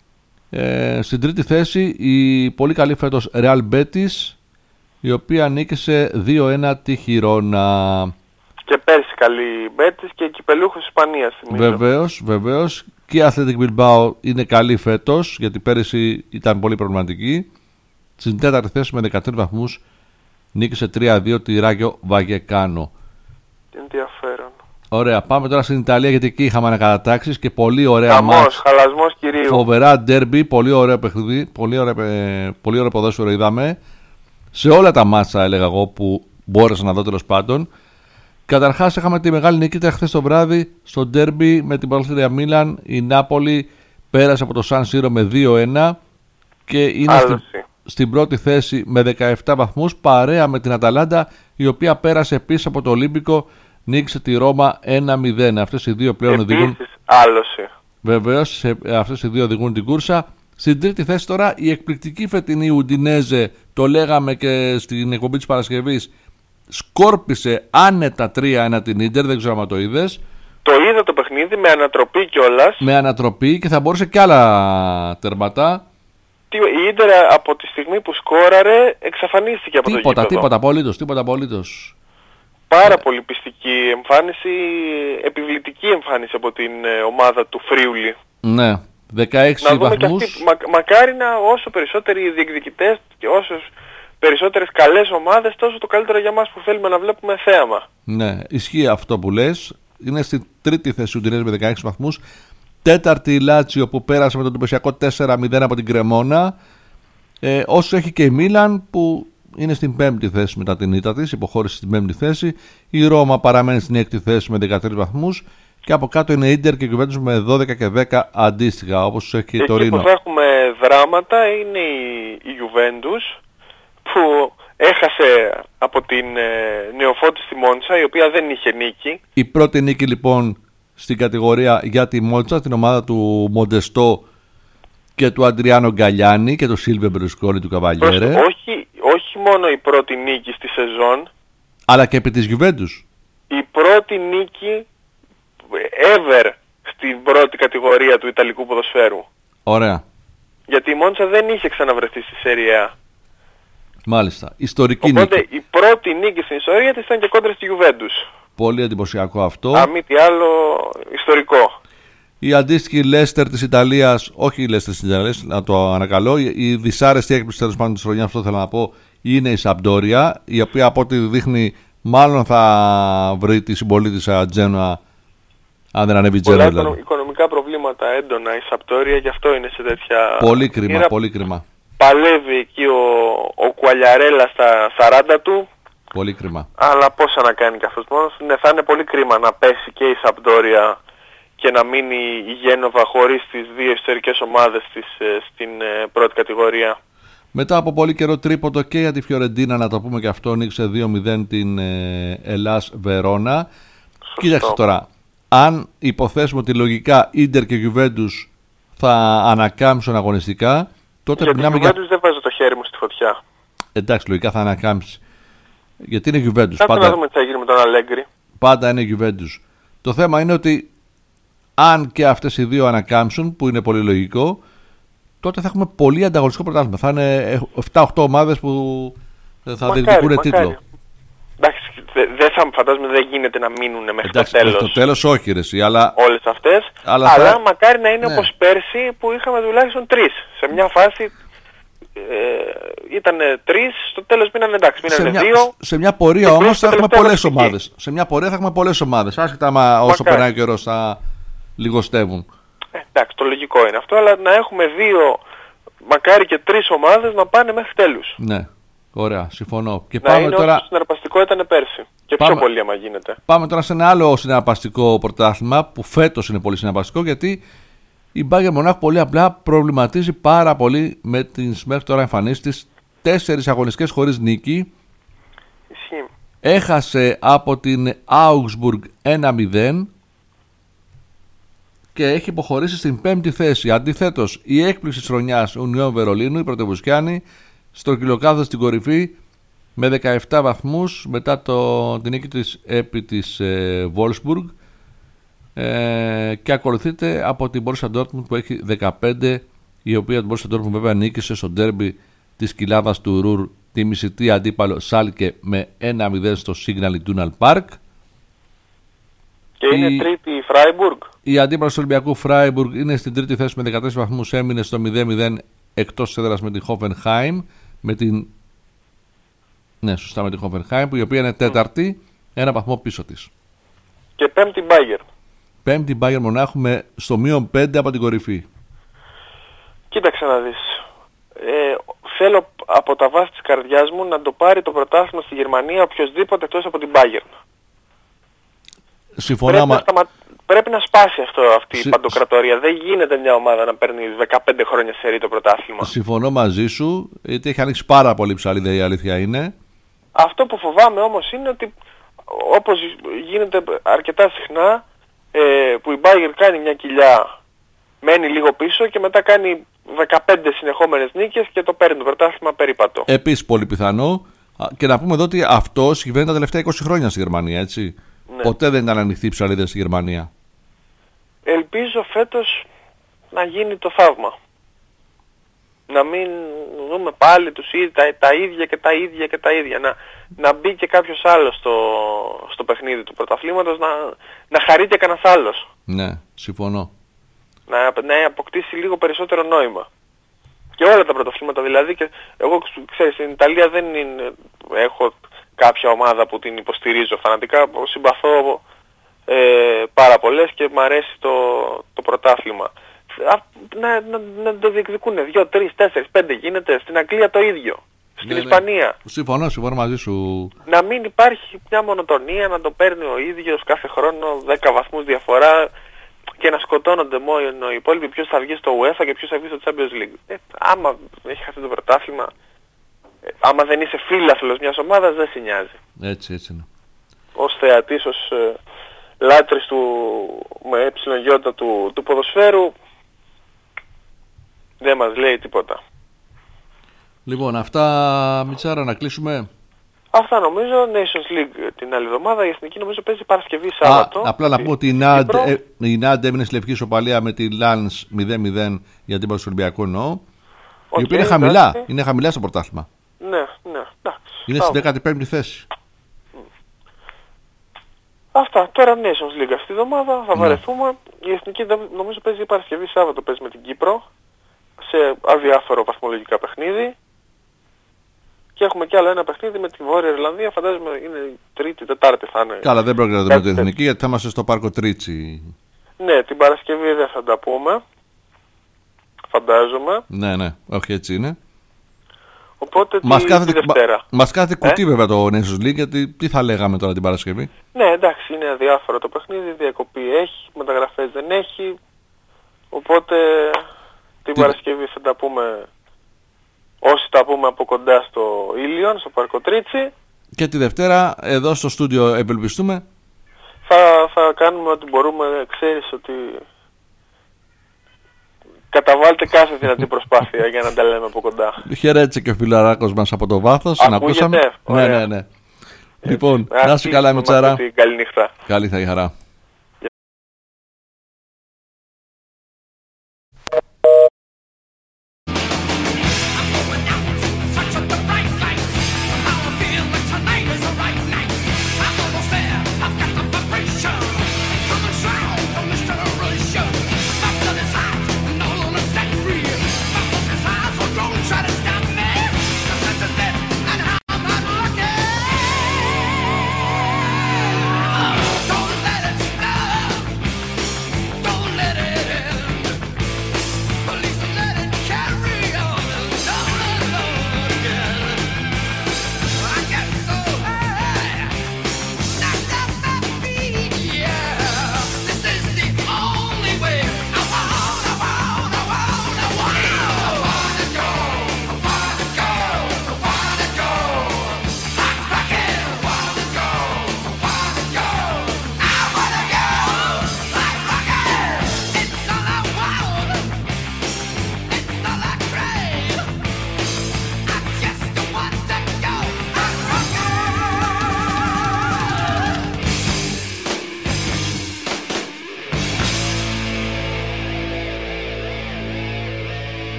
Ε, στην τρίτη θέση η πολύ καλή φέτος Real Betis, η οποία νίκησε δύο ένα τη Χιρόνα. Και πέρσι καλή Betis και κυπελούχος Ισπανίας. Βεβαίως, βεβαίως. Και η Athletic Bilbao είναι καλή φέτος, γιατί πέρυσι ήταν πολύ προβληματική. Στην τέταρτη θέση με δεκατρείς βαθμούς νίκησε τρία δύο τη Ράγιο Βαγεκάνο. Ενδιαφέρον. Ωραία, πάμε τώρα στην Ιταλία, γιατί εκεί είχαμε ανακατατάξεις και πολύ ωραία Χαμός, μάτς. χαλασμός κυρίου. Φοβερά ντέρμπι, πολύ ωραίο παιχνίδι, πολύ ωραίο, πολύ ωραίο ποδόσφαιρο είδαμε. Σε όλα τα μάτσα έλεγα εγώ που μπόρεσα να δω τέλος πάντων. Καταρχάς είχαμε τη μεγάλη νικήτρια χθες το βράδυ στο ντέρμπι με την πρωταθλήτρια Μίλαν. Η Νάπολη πέρασε από το Σαν Σύρο με δύο ένα και είναι στην, στην πρώτη θέση με δεκαεπτά βαθμούς, παρέα με την Αταλάντα, η οποία πέρασε επίσης από το Ολύμπικο, νίκησε τη Ρώμα ένα μηδέν. Αυτές οι δύο πλέον οδηγούν. Άλωση. Βεβαίως, αυτές οι δύο οδηγούν την κούρσα. Στην τρίτη θέση τώρα η εκπληκτική φετινή Ουντινέζε, το λέγαμε και στην εκπομπή της Παρασκευής, σκόρπισε άνετα τρία ένα την Ίντερ, δεν ξέρω αν το είδες. Το είδα το παιχνίδι με ανατροπή κιόλας. Με ανατροπή και θα μπορούσε κι άλλα τερματά. Η Ίντερ από τη στιγμή που σκόραρε εξαφανίστηκε από τίποτα, το γήπεδο. Τίποτα απολύτως, τίποτα απολύτως. Πάρα πολύ πιστική εμφάνιση, επιβλητική εμφάνιση από την ομάδα του Φρίουλη. Ναι, δεκαέξι να βαθμούς. Αυτή, μα, μακάρι να όσο περισσότεροι διεκδικητές και όσο περισσότερες καλές ομάδες, τόσο το καλύτερο για μας που θέλουμε να βλέπουμε θέαμα. Ναι, ισχύει αυτό που λες. Είναι στην τρίτη θέση Ουντινέζε με δεκαέξι βαθμούς. Τέταρτη η Λάτσιο που πέρασε με τον εντυπωσιακό τέσσερα μηδέν από την Κρεμόνα. Ε, όσο έχει και η Μίλαν που είναι στην πέμπτη θέση μετά την ήττα της, υποχώρησε στην πέμπτη θέση. Η Ρώμα παραμένει στην έκτη θέση με δεκατρείς βαθμούς. Και από κάτω είναι η Ίντερ και η Juventus με δώδεκα και δέκα αντίστοιχα, όπως έχει και η Τωρίνο. Εκεί που θα έχουμε δράματα είναι η, η Juventus που έχασε από την ε, νεοφώτη στη Μόντσα, η οποία δεν είχε νίκη. Η πρώτη νίκη λοιπόν στην κατηγορία για τη Μόντσα, την ομάδα του Μοντεστό και του Αντριάνο Γκαλιάνι και του Σίλβιο Μπερλουσκόνη του Καβαλιέρε. Όχι, όχι μόνο η πρώτη νίκη στη σεζόν, αλλά και επί της Juventus. Η πρώτη νίκη ever στην πρώτη κατηγορία του Ιταλικού ποδοσφαίρου. Ωραία. Γιατί η Μόντσα δεν είχε ξαναβρεθεί στη Serie A. Μάλιστα. Ιστορική Οπότε, νίκη. η πρώτη νίκη στην ιστορία της ήταν και κόντρα στη Juventus. Πολύ εντυπωσιακό αυτό. Αν μη τι άλλο, ιστορικό. Η αντίστοιχη Λέστερ της Ιταλίας, όχι η Λέστερ της Ιταλίας, να το ανακαλώ, η δυσάρεστη έκπληξη τέλος πάντων της χρονιάς, αυτό θέλω να πω, είναι η Σαμπντόρια, η οποία από ό,τι δείχνει μάλλον θα βρει τη συμπολίτησα Τζένοα αν δεν ανέβει η Τζένοα. Πολλά δηλαδή. Οικονομικά προβλήματα έντονα η Σαμπντόρια, γι' αυτό είναι σε τέτοια... Πολύ κρίμα, Ήρα... πολύ κρίμα. Παλεύει εκεί ο, ο Κουαλιαρέλα στα σαράντα του. Πολύ κρίμα. Αλλά πόσα να κάνει και αυτός μόνος. Ναι, θα είναι πολύ κρίμα να πέσει και η Σαμπντόρια και να μείνει η Γένοβα χωρίς τις δύο ιστορικές ομάδες της στην πρώτη κατηγορία. Μετά από πολύ καιρό τρίποντο και για τη Φιωρεντίνα, να το πούμε και αυτό, νίκησε δύο μηδέν την ε, Ελλάς Βερόνα. Κοίταξε τώρα, αν υποθέσουμε ότι λογικά Ίντερ και Γιουβέντους θα ανακάμψουν αγωνιστικά, τότε για μιλάμε για... για... δεν βάζω το χέρι μου στη φωτιά. Εντάξει, λογικά θα ανακάμψει. Γιατί είναι Γιουβέντους. Κάτσε Πάντα... να δούμε τι θα γίνει με τον Αλέγκρι. Πάντα είναι Γιουβέντους. Το θέμα είναι ότι αν και αυτές οι δύο ανακάμψουν, που είναι πολύ λογικό, τότε θα έχουμε πολύ ανταγωνιστικό πρωτάθλημα. Θα είναι επτά οκτώ ομάδες που θα διεκδικούν τίτλο. Εντάξει, δεν δε θα φαντάζομαι δεν γίνεται να μείνουν μέχρι Εντάξει, το τέλος. μέχρι το τέλος όχι ρε εσύ, αλλά... Όλες αυτές, αλλά, αλλά θα... μακάρι να είναι ναι. όπως πέρσι που είχαμε τουλάχιστον τρεις. Σε μια φάση ε, ήταν τρεις, στο τέλος μείνανε εντάξει, μείνανε μια, δύο. Σε μια πορεία όμως θα έχουμε πολλές ομάδες. Σε μια πορεία θα έχουμε πολλές ομάδες. Άσχετα άμα όσο περνάει ο καιρός θα λιγοστεύουν. Ε, εντάξει, το λογικό είναι αυτό, αλλά να έχουμε δύο, μακάρι και τρεις ομάδες να πάνε μέχρι τέλους. Ναι, ωραία, συμφωνώ. Και να πάμε είναι τώρα... όσο συναρπαστικό ήταν πέρσι. Και πάμε... πιο πολύ άμα γίνεται. Πάμε τώρα σε ένα άλλο συναρπαστικό πρωτάθλημα που φέτος είναι πολύ συναρπαστικό, γιατί η Bayern Μονάχου πολύ απλά προβληματίζει πάρα πολύ με τις μέχρι τώρα εμφανίσεις της. Τέσσερις αγωνιστικές χωρίς νίκη. Ισχύει. Έχασε από την Augsburg ένα μηδέν και έχει υποχωρήσει στην πέμπτη θέση. Αντιθέτως, η έκπληξη της χρονιάς Union Βερολίνου, η πρωτευουσκιάνη, στρογγυλοκάθεται στην κορυφή με δεκαεπτά βαθμούς μετά το, την νίκη της επί της ε, Wolfsburg ε, και ακολουθείται από την Borussia Dortmund που έχει δεκαπέντε, η οποία την Borussia Dortmund βέβαια νίκησε στο ντέρμπι της κοιλάδας του Ρουρ τη μισητή αντίπαλο Σάλκε με ένα μηδέν στο Signal Iduna Park. Και είναι η... τρίτη η Freiburg. Η αντίπαλος του Ολυμπιακού Freiburg είναι στην τρίτη θέση με δεκατέσσερις βαθμούς, έμεινε στο μηδέν μηδέν εκτός έδρας με την Hoffenheim, με την... Ναι, σωστά, με την Hoffenheim, που η οποία είναι τέταρτη, ένα βαθμό πίσω της. Και πέμπτη Bayern. Πέμπτη Bayern Μονάχου με στο μείον πέντε από την κορυφή. Κοίταξε να δεις. Ε, θέλω από τα βάση της καρδιάς μου να το πάρει το πρωτάθλημα στη Γερμανία οποιοσδήποτε εκτός από την Bayern. Συμφωνώ. Πρέπει, μα... να σταμα... Πρέπει να σπάσει αυτό, αυτή Συ... η παντοκρατορία. Δεν γίνεται μια ομάδα να παίρνει δεκαπέντε χρόνια σερί το πρωτάθλημα. Συμφωνώ μαζί σου, γιατί έχει ανοίξει πάρα πολύ ψαλίδα, η αλήθεια είναι. Αυτό που φοβάμαι όμως είναι ότι όπως γίνεται αρκετά συχνά ε, που η Bayern κάνει μια κοιλιά, μένει λίγο πίσω και μετά κάνει δεκαπέντε συνεχόμενες νίκες και το παίρνει το πρωτάθλημα περίπατο. Επίσης πολύ πιθανό. Και να πούμε εδώ ότι αυτό συμβαίνει τα τελευταία είκοσι χρόνια στη Γερμανία, έτσι. Ναι. Ποτέ δεν ήταν ανοιχτή ψαλίδα στη Γερμανία. Ελπίζω φέτος να γίνει το θαύμα. Να μην δούμε πάλι τους, τα, τα ίδια και τα ίδια και τα ίδια. Να, να μπει και κάποιος άλλος στο, στο παιχνίδι του πρωταθλήματος, να, να χαρεί και κανένας άλλος. Ναι, συμφωνώ. Να, να αποκτήσει λίγο περισσότερο νόημα. Και όλα τα πρωταθλήματα δηλαδή. Και εγώ ξέρεις, στην Ιταλία δεν είναι, έχω κάποια ομάδα που την υποστηρίζω φανατικά. Συμπαθώ ε, πάρα πολλές και μου αρέσει το, το πρωτάθλημα. Να, να, να το διεκδικούν δύο, τρεις, τέσσερις, πέντε γίνεται. Στην Αγγλία το ίδιο. Στην ναι, Ισπανία. Ναι. Συμφωνώ, συμφωνώ μαζί σου. Να μην υπάρχει μια μονοτονία, να το παίρνει ο ίδιος κάθε χρόνο δέκα βαθμούς διαφορά και να σκοτώνονται μόνο οι υπόλοιποι ποιος θα βγει στο UEFA και ποιος θα βγει στο Champions League. Ε, άμα έχει χαθεί το πρωτάθλημα, ε, άμα δεν είσαι φίλαθλος μιας ομάδας δεν σε νοιάζει. Έτσι, έτσι είναι. Ως θεατής, ως ε, λάτρης του με ε του, του ποδοσφαίρου, δεν μας λέει τίποτα. Λοιπόν, αυτά Μιτσάρα να κλείσουμε. Αυτά νομίζω, Nations League την άλλη εβδομάδα, η Εθνική νομίζω παίζει Παρασκευή Σάββατο. Α, απλά να πούμε ότι η Νάντ έμεινε στη λευκή ισοπαλία με τη Λάνς μηδέν μηδέν για την Ολυμπιακού εννοώ. Okay, η οποία είναι χαμηλά, εντάξει. είναι χαμηλά στο πρωτάθλημα. Ναι, ναι, εντάξει. Είναι στην δέκατη πέμπτη θέση. Αυτά, τώρα Nations League αυτή τη εβδομάδα θα ναι. βαρεθούμε. Η Εθνική νομίζω παίζει Παρασκευή Σάββατο, παίζει με την Κύπρο σε αδιάφορο βαθμολογικά παιχνίδι. Και έχουμε κι άλλο ένα παιχνίδι με τη Βόρεια Ιρλανδία, φαντάζομαι είναι η τρίτη, τετάρτη θα είναι. Καλά, δεν πρόκειται να δούμε την Εθνική γιατί θα είμαστε στο Πάρκο Τρίτσι. Ναι, την Παρασκευή δεν θα τα πούμε. Φαντάζομαι. Ναι, ναι, όχι έτσι είναι. Οπότε μας τη, κάθεται, τη Δευτέρα. Μας κάθεται κουτί ε? βέβαια το Nations League, γιατί τι θα λέγαμε τώρα την Παρασκευή. Ναι, εντάξει, είναι αδιάφορο το παιχνίδι, διακοπή έχει, μεταγραφές δεν έχει. Οπότε την τι... Παρασκευή θα τα πούμε. Όσοι τα πούμε από κοντά στο Ήλιον, στο Πάρκο Τρίτσι. Και τη Δευτέρα εδώ στο στούντιο ευελπιστούμε. Θα, θα κάνουμε ό,τι μπορούμε. Ξέρεις ότι καταβάλλετε κάθε δυνατή προσπάθεια για να τα λέμε από κοντά. Χαιρέτησε και ο φιλαράκος μας από το βάθος. Ακούγεται. Ναι, ναι, ναι. Λοιπόν, να σου καλά Μιτσάρα. Καλή νύχτα. Καλή θα η χαρά.